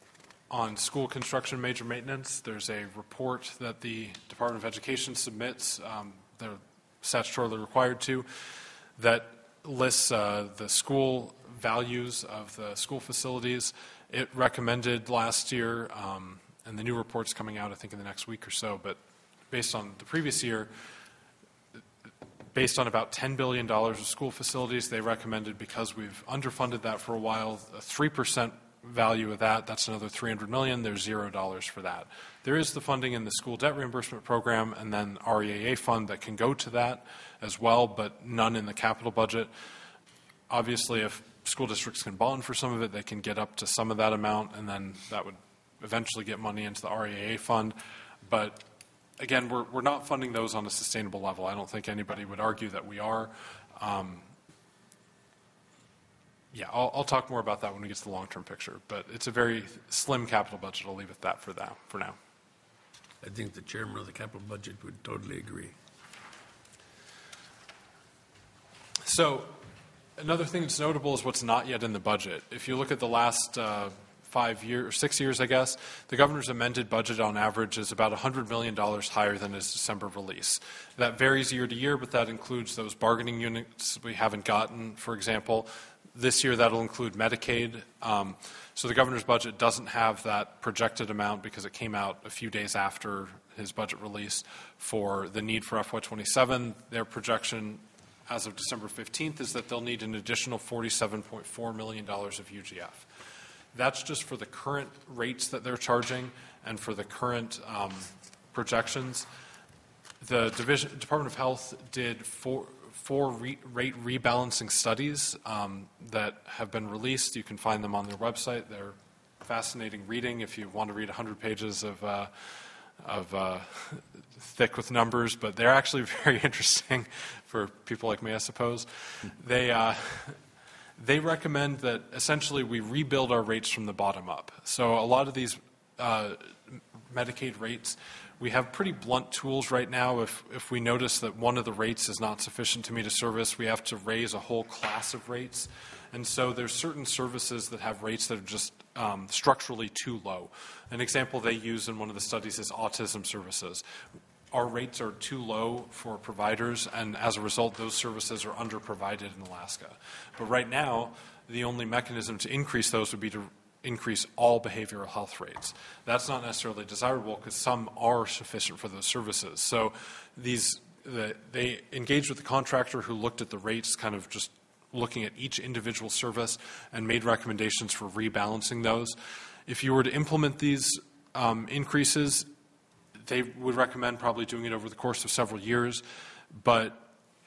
on school construction major maintenance, there's a report that the Department of Education submits, um, they're statutorily required to, that lists uh, the school values of the school facilities. It recommended last year, um, and the new report's coming out, I think, in the next week or so, but based on the previous year, based on about ten billion dollars of school facilities. They recommended, because we've underfunded that for a while, a three percent value of that, that's another three hundred million dollars. There's zero dollars for that. There is the funding in the school debt reimbursement program and then R E A A fund that can go to that as well, but none in the capital budget. Obviously, if school districts can bond for some of it, they can get up to some of that amount, and then that would eventually get money into the R E A A fund. But again, we're, we're not funding those on a sustainable level. I don't think anybody would argue that we are. Um, yeah, I'll, I'll talk more about that when we get to the long-term picture, but it's a very slim capital budget. I'll leave it at that for, that for now. I think the chairman of the capital budget would totally agree. So another thing that's notable is what's not yet in the budget. If you look at the last uh, five years, or six years, I guess, the governor's amended budget on average is about one hundred million dollars higher than his December release. That varies year to year, but that includes those bargaining units we haven't gotten, for example. This year, that'll include Medicaid. Um, so the governor's budget doesn't have that projected amount because it came out a few days after his budget release for the need for F Y twenty-seven. Their projection as of December fifteenth is that they'll need an additional forty-seven point four million dollars of U G F. That's just for the current rates that they're charging and for the current um, projections. The Division, Department of Health did four, four re, rate rebalancing studies um, that have been released. You can find them on their website. They're fascinating reading if you want to read one hundred pages of, uh, of uh, thick with numbers, but they're actually very interesting for people like me, I suppose. They, uh, they recommend that essentially we rebuild our rates from the bottom up. So a lot of these uh, Medicaid rates, we have pretty blunt tools right now. If, if we notice that one of the rates is not sufficient to meet a service, we have to raise a whole class of rates. And so there's certain services that have rates that are just um, structurally too low. An example they use in one of the studies is autism services. Our rates are too low for providers, and as a result, those services are underprovided in Alaska. But right now, the only mechanism to increase those would be to increase all behavioral health rates. That's not necessarily desirable because some are sufficient for those services. So these, the, they engaged with the contractor who looked at the rates, kind of just looking at each individual service, and made recommendations for rebalancing those. If you were to implement these um, increases, they would recommend probably doing it over the course of several years, but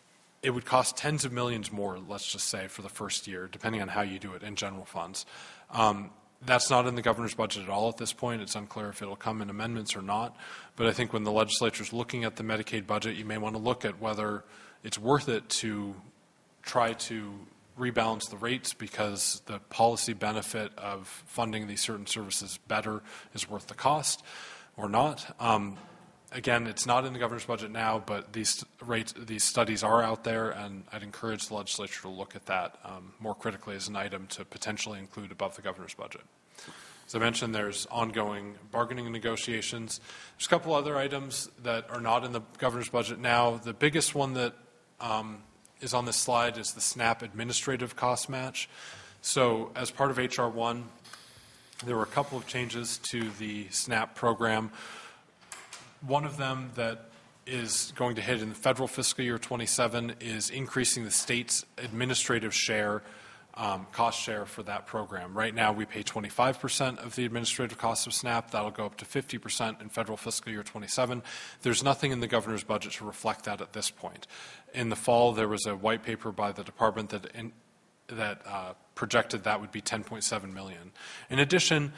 it would cost tens of millions more, let's just say, for the first year, depending on how you do it in general funds. Um, that's not in the governor's budget at all at this point. It's unclear if it'll come in amendments or not. But I think when the legislature is looking at the Medicaid budget, you may want to look at whether it's worth it to try to rebalance the rates because the policy benefit of funding these certain services better is worth the cost or not. Um, Again, it's not in the governor's budget now, but these rates, these studies are out there, and I'd encourage the legislature to look at that um, more critically as an item to potentially include above the governor's budget. As I mentioned, there's ongoing bargaining negotiations. There's a couple other items that are not in the governor's budget now. The biggest one that um, is on this slide is the SNAP administrative cost match. So as part of H R one, there were a couple of changes to the SNAP program. One of them that is going to hit in the federal fiscal year twenty-seven is increasing the state's administrative share, um, cost share for that program. Right now we pay twenty-five percent of the administrative cost of SNAP. That'll go up to fifty percent in federal fiscal year twenty-seven. There's nothing in the governor's budget to reflect that at this point. In the fall, there was a white paper by the department that, in, that uh, projected that would be ten point seven million dollars. In addition,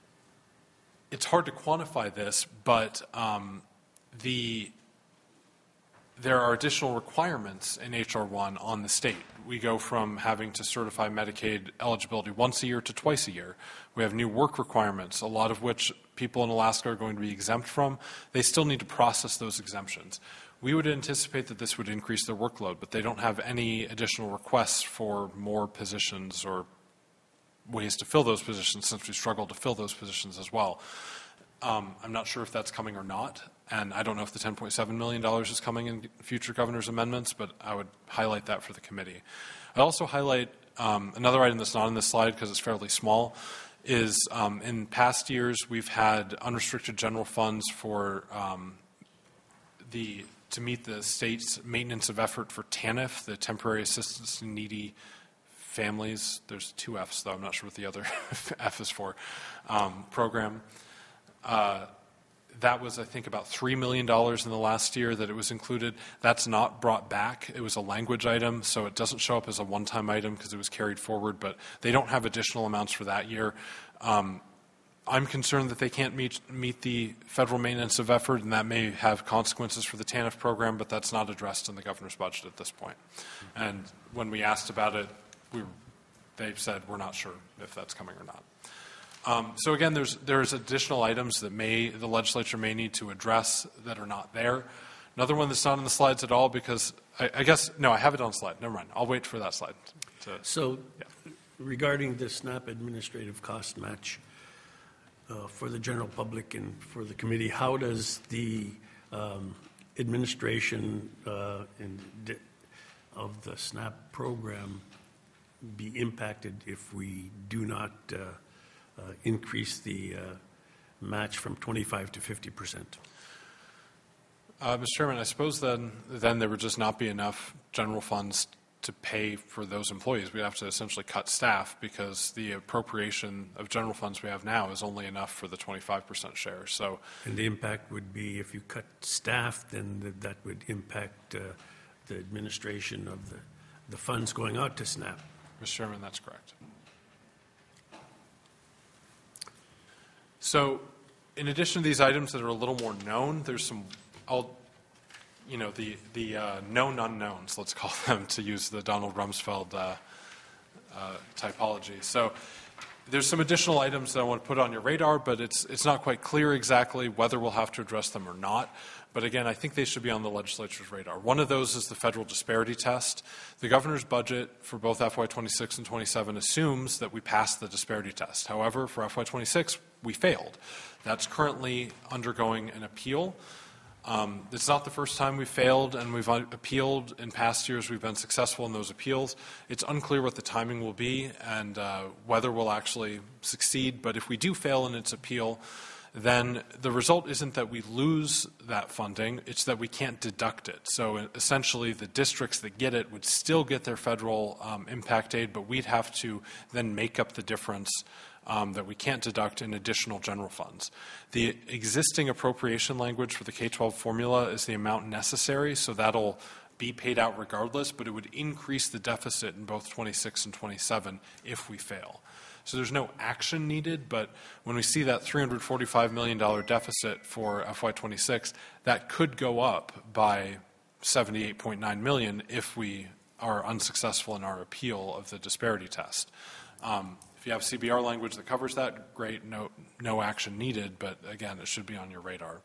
it's hard to quantify this, but um, the there are additional requirements in H R one on the state. We go from having to certify Medicaid eligibility once a year to twice a year. We have new work requirements, a lot of which people in Alaska are going to be exempt from. They still need to process those exemptions. We would anticipate that this would increase their workload, but they don't have any additional requests for more positions or ways to fill those positions since we struggle to fill those positions as well. Um, I'm not sure if that's coming or not, and I don't know if the ten point seven million dollars is coming in future governor's amendments, but I would highlight that for the committee. I'd also highlight um, another item that's not on this slide because it's fairly small, is um, in past years we've had unrestricted general funds for um, the, to meet the state's maintenance of effort for TANF, the Temporary Assistance to Needy Families. There's two Fs, though. I'm not sure what the other F is for, um, program. Uh, That was, I think, about three million dollars in the last year that it was included. That's not brought back. It was a language item, so it doesn't show up as a one-time item because it was carried forward, but they don't have additional amounts for that year. Um, I'm concerned that they can't meet, meet the federal maintenance of effort, and that may have consequences for the TANF program, but that's not addressed in the governor's budget at this point. And when we asked about it, we, they said, we're not sure if that's coming or not. Um, so again, there's there's additional items that may the legislature may need to address that are not there. Another one that's not on the slides at all because I, I guess no, I have it on slide. Never mind. I'll wait for that slide. To, So yeah. regarding the SNAP administrative cost match uh, for the general public and for the committee, how does the um, administration uh, and di- of the SNAP program be impacted if we do not uh, Uh, increase the uh, match from twenty-five to fifty percent? Uh, Mister Chairman, I suppose then then there would just not be enough general funds to pay for those employees. We'd have to essentially cut staff because the appropriation of general funds we have now is only enough for the twenty-five percent share. So, and the impact would be if you cut staff, then th- that would impact uh, the administration of the, the funds going out to SNAP. Mister Chairman, that's correct. So, in addition to these items that are a little more known, there's some, I'll, you know, the the uh, known unknowns, let's call them, to use the Donald Rumsfeld uh, uh, typology. So, there's some additional items that I want to put on your radar, but it's it's not quite clear exactly whether we'll have to address them or not. But again, I think they should be on the legislature's radar. One of those is the federal disparity test. The governor's budget for both F Y twenty-six and twenty-seven assumes that we pass the disparity test. However, for F Y twenty-six, we failed. That's currently undergoing an appeal. Um, it's not the first time we've failed, and we've appealed. In past years, we've been successful in those appeals. It's unclear what the timing will be and uh, whether we'll actually succeed. But if we do fail in its appeal, then the result isn't that we lose that funding, it's that we can't deduct it. So essentially the districts that get it would still get their federal um, impact aid, but we'd have to then make up the difference um, that we can't deduct in additional general funds. The existing appropriation language for the K twelve formula is the amount necessary, so that'll be paid out regardless, but it would increase the deficit in both twenty-six and twenty-seven if we fail. So there's no action needed, but when we see that three hundred forty-five million dollars deficit for F Y twenty-six, that could go up by seventy-eight point nine million dollars if we are unsuccessful in our appeal of the disparity test. Um, if you have C B R language that covers that, great, no, no action needed, but again, it should be on your radar.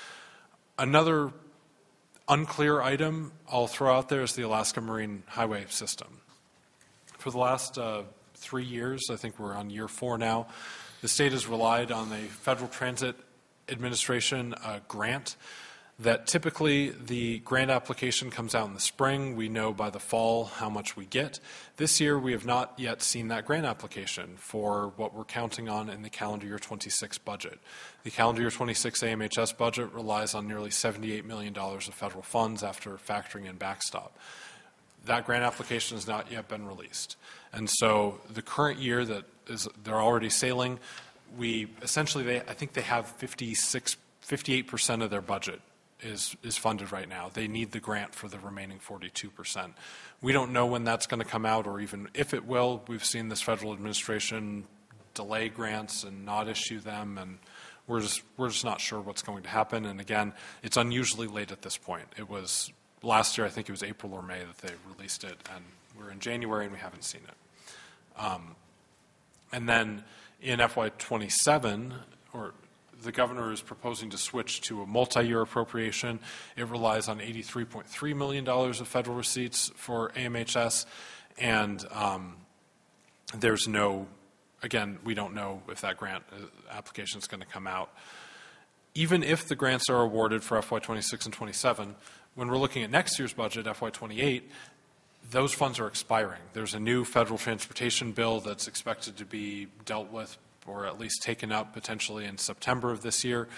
Another unclear item I'll throw out there is the Alaska Marine Highway System. For the last uh, three years, I think we're on year four now, the state has relied on the Federal Transit Administration uh, grant that typically the grant application comes out in the spring. We know by the fall how much we get. This year we have not yet seen that grant application for what we're counting on in the calendar year twenty-six budget. The calendar year twenty-six A M H S budget relies on nearly seventy-eight million dollars of federal funds after factoring in backstop. That grant application has not yet been released. And so the current year that is they're already sailing, we essentially, they, I think they have fifty-six, fifty-eight percent of their budget is, is funded right now. They need the grant for the remaining forty-two percent. We don't know when that's going to come out or even if it will. We've seen this federal administration delay grants and not issue them, and we're just, we're just not sure what's going to happen. And again, it's unusually late at this point. It was last year, I think it was April or May that they released it, and we're in January and we haven't seen it. Um, and then in F Y twenty-seven, or the governor is proposing to switch to a multi-year appropriation. It relies on eighty-three point three million dollars of federal receipts for A M H S, and um, there's no, again, we don't know if that grant application is going to come out. Even if the grants are awarded for F Y twenty-six and twenty-seven, when we're looking at next year's budget, F Y twenty-eight, those funds are expiring. There's a new federal transportation bill that's expected to be dealt with or at least taken up potentially in September of this year.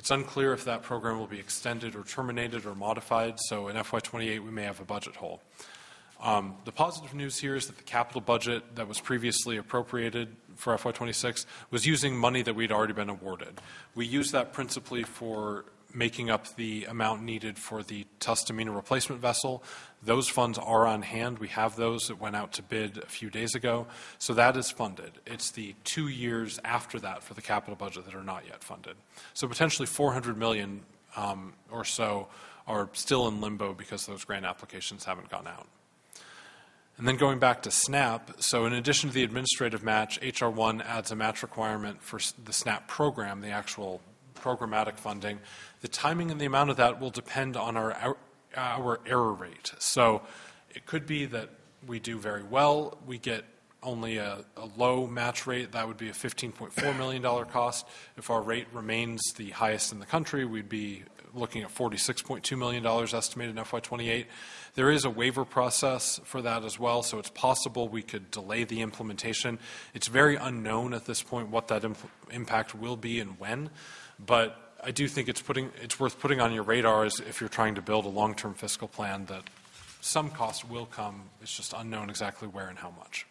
It's unclear if that program will be extended or terminated or modified, so in F Y twenty-eight we may have a budget hole. Um, the positive news here is that the capital budget that was previously appropriated for F Y twenty-six was using money that we'd already been awarded. We used that principally for making up the amount needed for the Tustamina replacement vessel. Those funds are on hand. We have those that went out to bid a few days ago. So that is funded. It's the two years after that for the capital budget that are not yet funded. So potentially four hundred million dollars um, or so are still in limbo because those grant applications haven't gone out. And then going back to SNAP, so in addition to the administrative match, H R one adds a match requirement for the SNAP program, the actual programmatic funding. The timing and the amount of that will depend on our, our error rate. So it could be that we do very well, we get only a, a low match rate, that would be a fifteen point four million dollars cost. If our rate remains the highest in the country, we'd be looking at forty-six point two million dollars estimated in F Y twenty-eight. There is a waiver process for that as well, so it's possible we could delay the implementation. It's very unknown at this point what that imp impact will be and when, but I do think it's, putting, it's worth putting on your radar as if you're trying to build a long-term fiscal plan that some cost will come. It's just unknown exactly where and how much.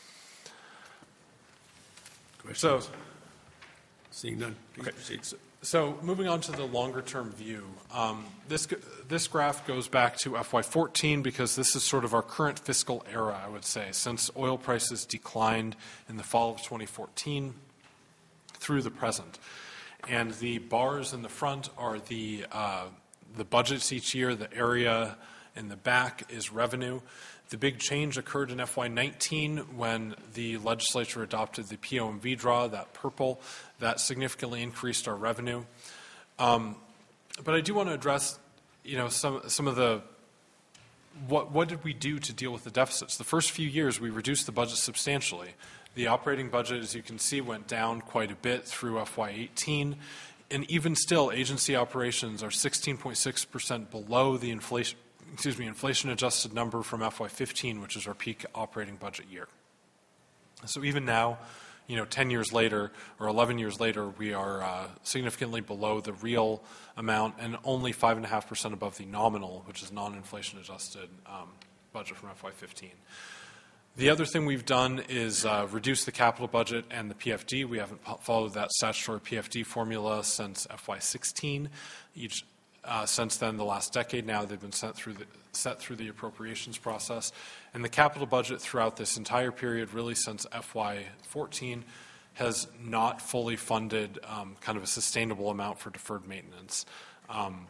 Questions? So, Seeing none, please okay. proceed. So, so moving on to the longer-term view, um, this, this graph goes back to F Y fourteen because this is sort of our current fiscal era, I would say, since oil prices declined in the fall of twenty fourteen through the present. And the bars in the front are the, uh, the budgets each year. The area in the back is revenue. The big change occurred in F Y nineteen when the legislature adopted the P O M V draw, that purple. That significantly increased our revenue. Um, but I do want to address, you know, some, some of the, what, what did we do to deal with the deficits? The first few years, we reduced the budget substantially. The operating budget, as you can see, went down quite a bit through F Y eighteen. And even still, agency operations are sixteen point six percent below the inflation, excuse me, inflation-adjusted number from F Y fifteen, which is our peak operating budget year. So even now, you know, ten years later or eleven years later, we are uh, significantly below the real amount and only five point five percent above the nominal, which is non-inflation adjusted um, budget from F Y fifteen. The other thing we've done is uh, reduce the capital budget and the P F D. We haven't followed that statutory P F D formula since F Y sixteen. Each, uh, since then, the last decade now, they've been set through the, set through the appropriations process. And the capital budget throughout this entire period, really since F Y fourteen, has not fully funded um, kind of a sustainable amount for deferred maintenance. Um,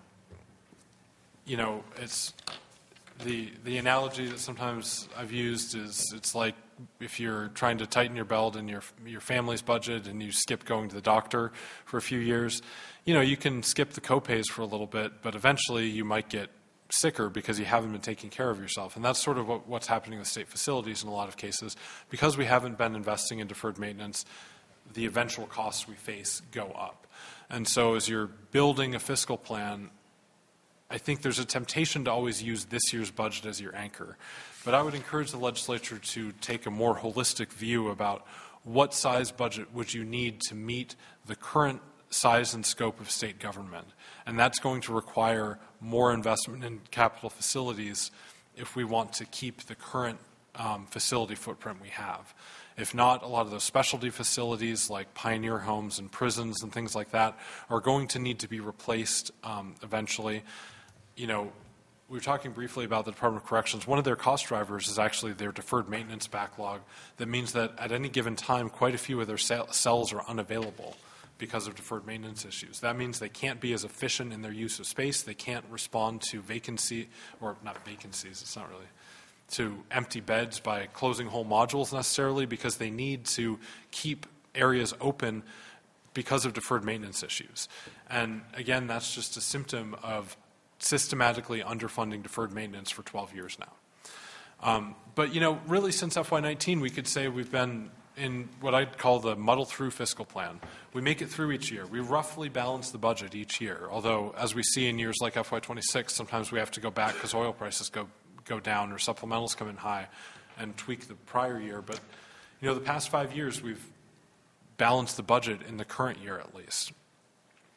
you know, it's the the analogy that sometimes I've used is it's like if you're trying to tighten your belt in your your family's budget and you skip going to the doctor for a few years, you know, you can skip the copays for a little bit, but eventually you might get sicker because you haven't been taking care of yourself. And that's sort of what, what's happening with state facilities in a lot of cases. Because we haven't been investing in deferred maintenance, the eventual costs we face go up. And so as you're building a fiscal plan, I think there's a temptation to always use this year's budget as your anchor. But I would encourage the legislature to take a more holistic view about what size budget would you need to meet the current size and scope of state government. And that's going to require more investment in capital facilities if we want to keep the current um, facility footprint we have. If not, a lot of those specialty facilities like pioneer homes and prisons and things like that are going to need to be replaced um, eventually. You know, we were talking briefly about the Department of Corrections. One of their cost drivers is actually their deferred maintenance backlog. That means that at any given time, quite a few of their cells are unavailable because of deferred maintenance issues. That means they can't be as efficient in their use of space. They can't respond to vacancy, or not vacancies, it's not really, to empty beds by closing whole modules necessarily, because they need to keep areas open because of deferred maintenance issues. And again, that's just a symptom of systematically underfunding deferred maintenance for twelve years now. Um, but, you know, really since F Y nineteen, we could say we've been in what I'd call the muddle-through fiscal plan. We make it through each year. We roughly balance the budget each year, although as we see in years like F Y twenty-six, sometimes we have to go back because oil prices go, go down or supplementals come in high and tweak the prior year. But, you know, the past five years, we've balanced the budget in the current year at least.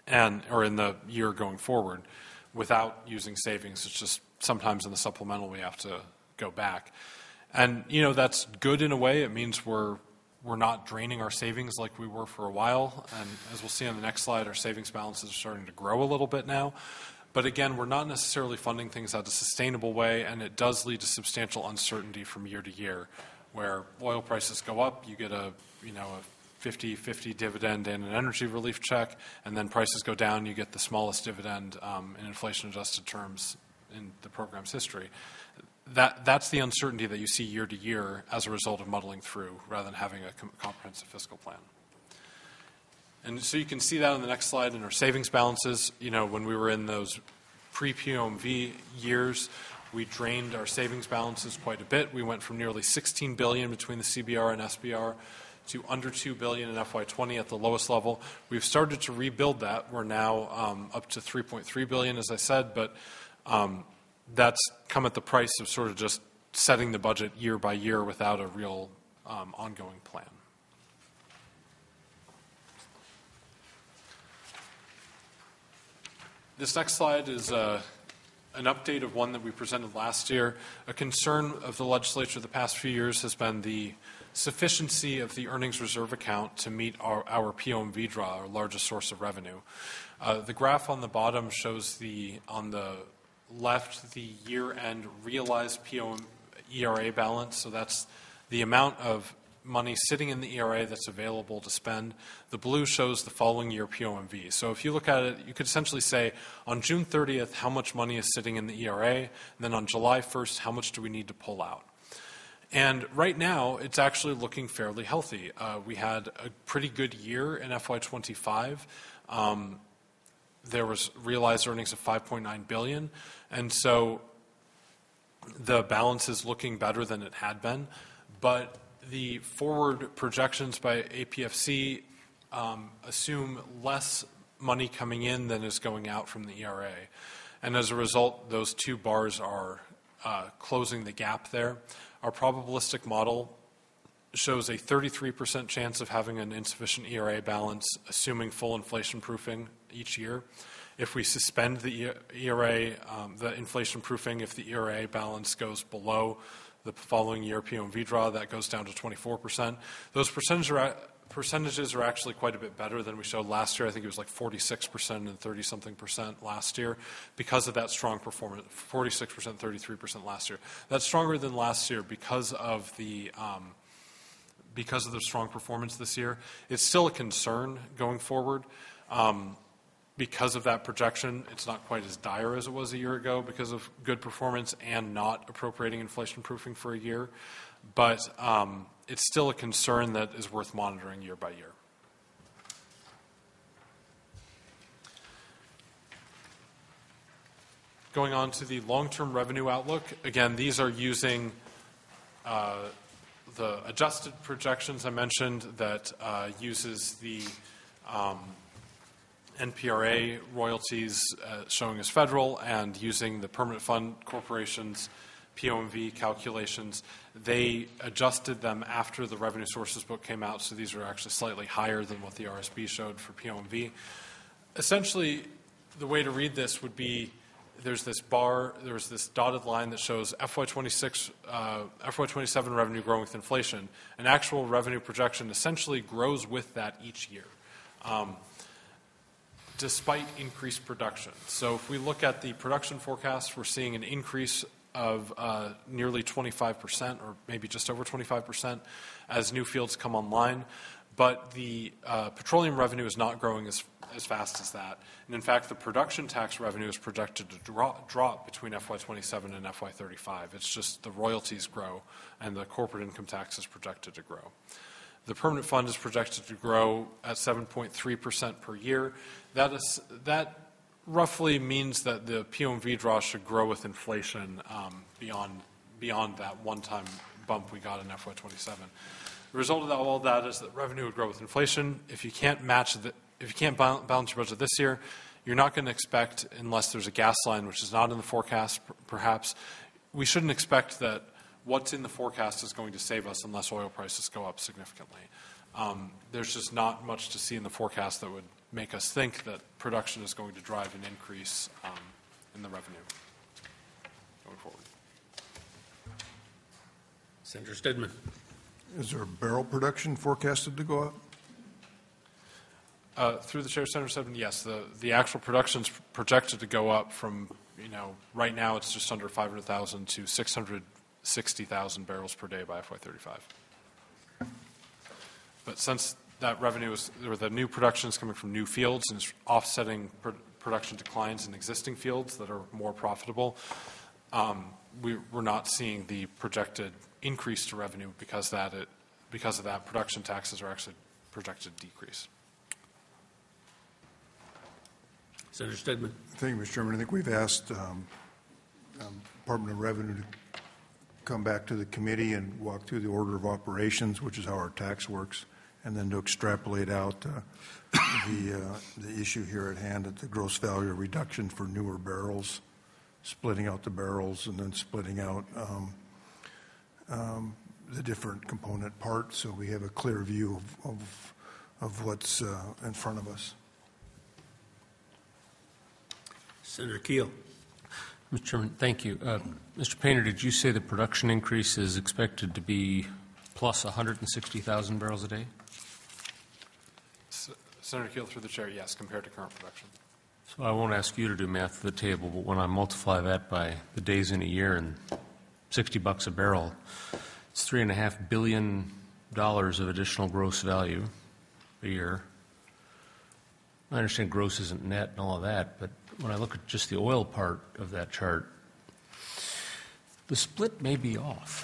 and or in the year going forward without using savings. It's just sometimes in the supplemental we have to go back. And, you know, that's good in a way. It means we're we're not draining our savings like we were for a while. And as we'll see on the next slide, our savings balances are starting to grow a little bit now. But again, we're not necessarily funding things out a sustainable way, and it does lead to substantial uncertainty from year to year, where oil prices go up, you get a, you know, a fifty fifty dividend and an energy relief check, and then prices go down, you get the smallest dividend um, in inflation-adjusted terms in the program's history. That, that's the uncertainty that you see year to year as a result of muddling through rather than having a com- comprehensive fiscal plan. And so you can see that on the next slide in our savings balances. You know, when we were in those pre-P O M V years, we drained our savings balances quite a bit. We went from nearly sixteen billion dollars between the C B R and S B R to under two billion dollars in F Y twenty at the lowest level. We've started to rebuild that. We're now um, up to three point three billion dollars, as I said, but um, that's come at the price of sort of just setting the budget year by year without a real um, ongoing plan. This next slide is uh, an update of one that we presented last year. A concern of the legislature the past few years has been the sufficiency of the earnings reserve account to meet our, our P O M V draw, our largest source of revenue. Uh, the graph on the bottom shows the, on the left, the year-end realized P O M E R A balance. So that's the amount of money sitting in the E R A that's available to spend. The blue shows the following year P O M V. So if you look at it, you could essentially say on June thirtieth, how much money is sitting in the E R A, and then on July first, how much do we need to pull out? And right now, it's actually looking fairly healthy. Uh, we had a pretty good year in F Y twenty-five. Um, there was realized earnings of five point nine billion dollars, and so the balance is looking better than it had been. But the forward projections by A P F C um, assume less money coming in than is going out from the E R A. And as a result, those two bars are uh, closing the gap there. Our probabilistic model shows a thirty-three percent chance of having an insufficient E R A balance, assuming full inflation proofing each year. If we suspend the E R A, um, the inflation proofing, if the E R A balance goes below the following year P O M V draw, that goes down to twenty-four percent. Those percentages are, percentages are actually quite a bit better than we showed last year. I think it was like forty-six percent and thirty-something percent last year because of that strong performance, forty-six percent, thirty-three percent last year. That's stronger than last year because of the um, because of the strong performance this year. It's still a concern going forward. Um, Because of that projection, it's not quite as dire as it was a year ago because of good performance and not appropriating inflation proofing for a year. But um, it's still a concern that is worth monitoring year by year. Going on to the long-term revenue outlook, again, these are using uh, the adjusted projections I mentioned that uh, uses the um, N P R A royalties uh, showing as federal and using the Permanent Fund Corporation's P O M V calculations. They adjusted them after the revenue sources book came out, so these are actually slightly higher than what the R S B showed for P O M V. Essentially, the way to read this would be there's this bar, there's this dotted line that shows F Y twenty-six, uh, F Y twenty-seven revenue growing with inflation. An actual revenue projection essentially grows with that each year. Um, despite increased production. So if we look at the production forecast, we're seeing an increase of uh, nearly twenty-five percent or maybe just over twenty-five percent as new fields come online. But the uh, petroleum revenue is not growing as, as fast as that. And in fact, the production tax revenue is projected to drop, drop between F Y twenty-seven and F Y thirty-five. It's just the royalties grow and the corporate income tax is projected to grow. The permanent fund is projected to grow at seven point three percent per year. That is, that roughly means that the P O M V draw should grow with inflation um, beyond, beyond that one-time bump we got in F Y twenty-seven. The result of that, all of that is that revenue would grow with inflation. If you can't match the, if you can't balance your budget this year, you're not going to expect, unless there's a gas line, which is not in the forecast, perhaps, we shouldn't expect that what's in the forecast is going to save us unless oil prices go up significantly. Um, there's just not much to see in the forecast that would make us think that production is going to drive an increase um, in the revenue going forward. Senator Stedman. Is there barrel production forecasted to go up? Uh, through the chair, Senator Stedman, yes, the, the actual production is projected to go up from, you know, right now it's just under five hundred thousand to six hundred sixty thousand barrels per day by F Y thirty-five. But since that revenue is, or the new production is coming from new fields and is offsetting pr production declines in existing fields that are more profitable, um, we, we're not seeing the projected increase to revenue because that it, because of that production taxes are actually projected to decrease. Senator Stedman. Thank you, Mister Chairman. I think we've asked um, um, Department of Revenue to come back to the committee and walk through the order of operations, which is how our tax works, and then to extrapolate out uh, the, uh, the issue here at hand at the gross value reduction for newer barrels, splitting out the barrels and then splitting out um, um, the different component parts so we have a clear view of, of, of what's uh, in front of us. Senator Keel. Mister Chairman, thank you. Uh, Mister Painter, did you say the production increase is expected to be plus one hundred sixty thousand barrels a day? S Senator Keel, through the chair, yes, compared to current production. So I won't ask you to do math at the table, but when I multiply that by the days in a year and sixty bucks a barrel, it's three and a half billion dollars of additional gross value a year. I understand gross isn't net and all of that, but when I look at just the oil part of that chart, the split may be off.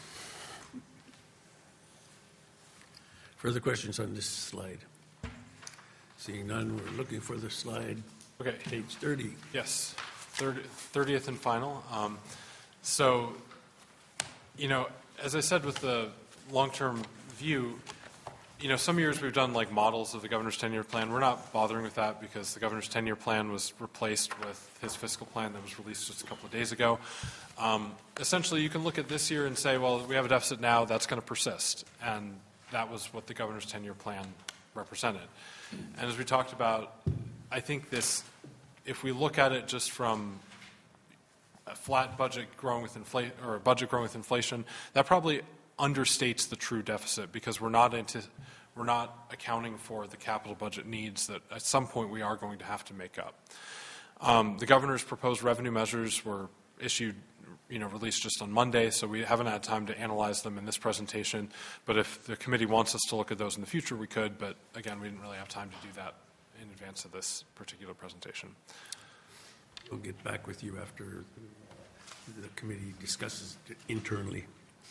Further questions on this slide? Seeing none, we're looking for the slide. Okay. Page thirty. Yes, thirtieth and final. Um, so, you know, as I said with the long-term view, you know, some years we've done like models of the governor's ten-year plan. We're not bothering with that because the governor's ten-year plan was replaced with his fiscal plan that was released just a couple of days ago. Um, essentially, you can look at this year and say, well, we have a deficit now, that's going to persist. And that was what the governor's ten-year plan represented. And as we talked about, I think this, if we look at it just from a flat budget growing with inflation, or a budget growing with inflation, that probably understates the true deficit because we're not into, we're not accounting for the capital budget needs that at some point we are going to have to make up. Um, the governor's proposed revenue measures were issued, you know, released just on Monday, so we haven't had time to analyze them in this presentation. But if the committee wants us to look at those in the future, we could. But again, we didn't really have time to do that in advance of this particular presentation. We'll get back with you after the committee discusses it internally.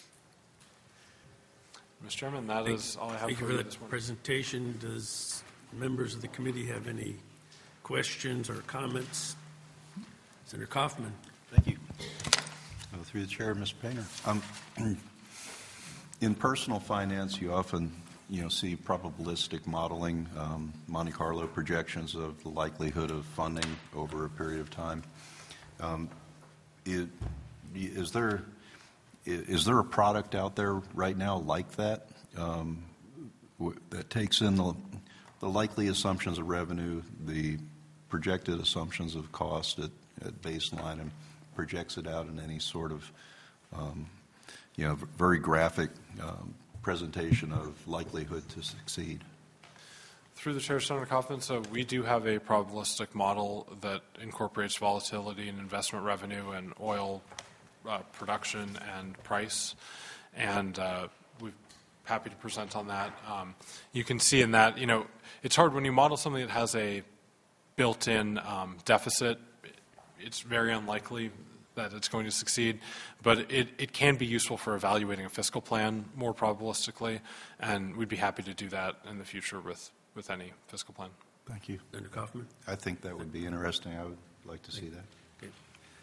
Mister Chairman, that Thank, is all I have thank for you you for this that morning. presentation. Does members of the committee have any questions or comments? Senator Kaufman. Thank you. Uh, through the chair, Mister Painter. Um, in personal finance, you often, you know, see probabilistic modeling, um, Monte Carlo projections of the likelihood of funding over a period of time. Um, it, is there is there a product out there right now like that um, w that takes in the the likely assumptions of revenue, the projected assumptions of cost at, at baseline, and projects it out in any sort of, um, you know, very graphic um, presentation of likelihood to succeed? Through the chair, Senator Kaufman, so we do have a probabilistic model that incorporates volatility in investment revenue and oil uh, production and price, and uh, we're happy to present on that. Um, you can see in that, you know, it's hard when you model something that has a built-in um, deficit. It's very unlikely that it's going to succeed, but it, it can be useful for evaluating a fiscal plan more probabilistically, and we'd be happy to do that in the future with, with any fiscal plan. Thank you. Senator Kaufman. I think that would be interesting. I would like to see that. Okay.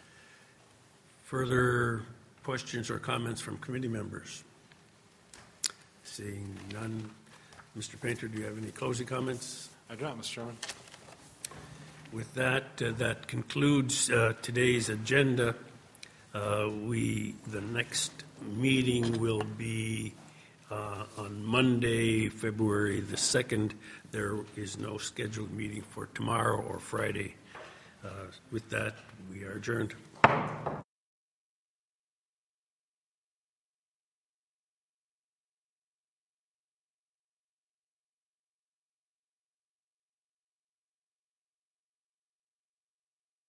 Further questions or comments from committee members? Seeing none. Mister Painter, do you have any closing comments? I do not, Mister Chairman. With that, uh, that concludes uh, today's agenda. Uh, we, the next meeting will be Uh, On Monday, February the second, there is no scheduled meeting for tomorrow or Friday. Uh, With that, we are adjourned.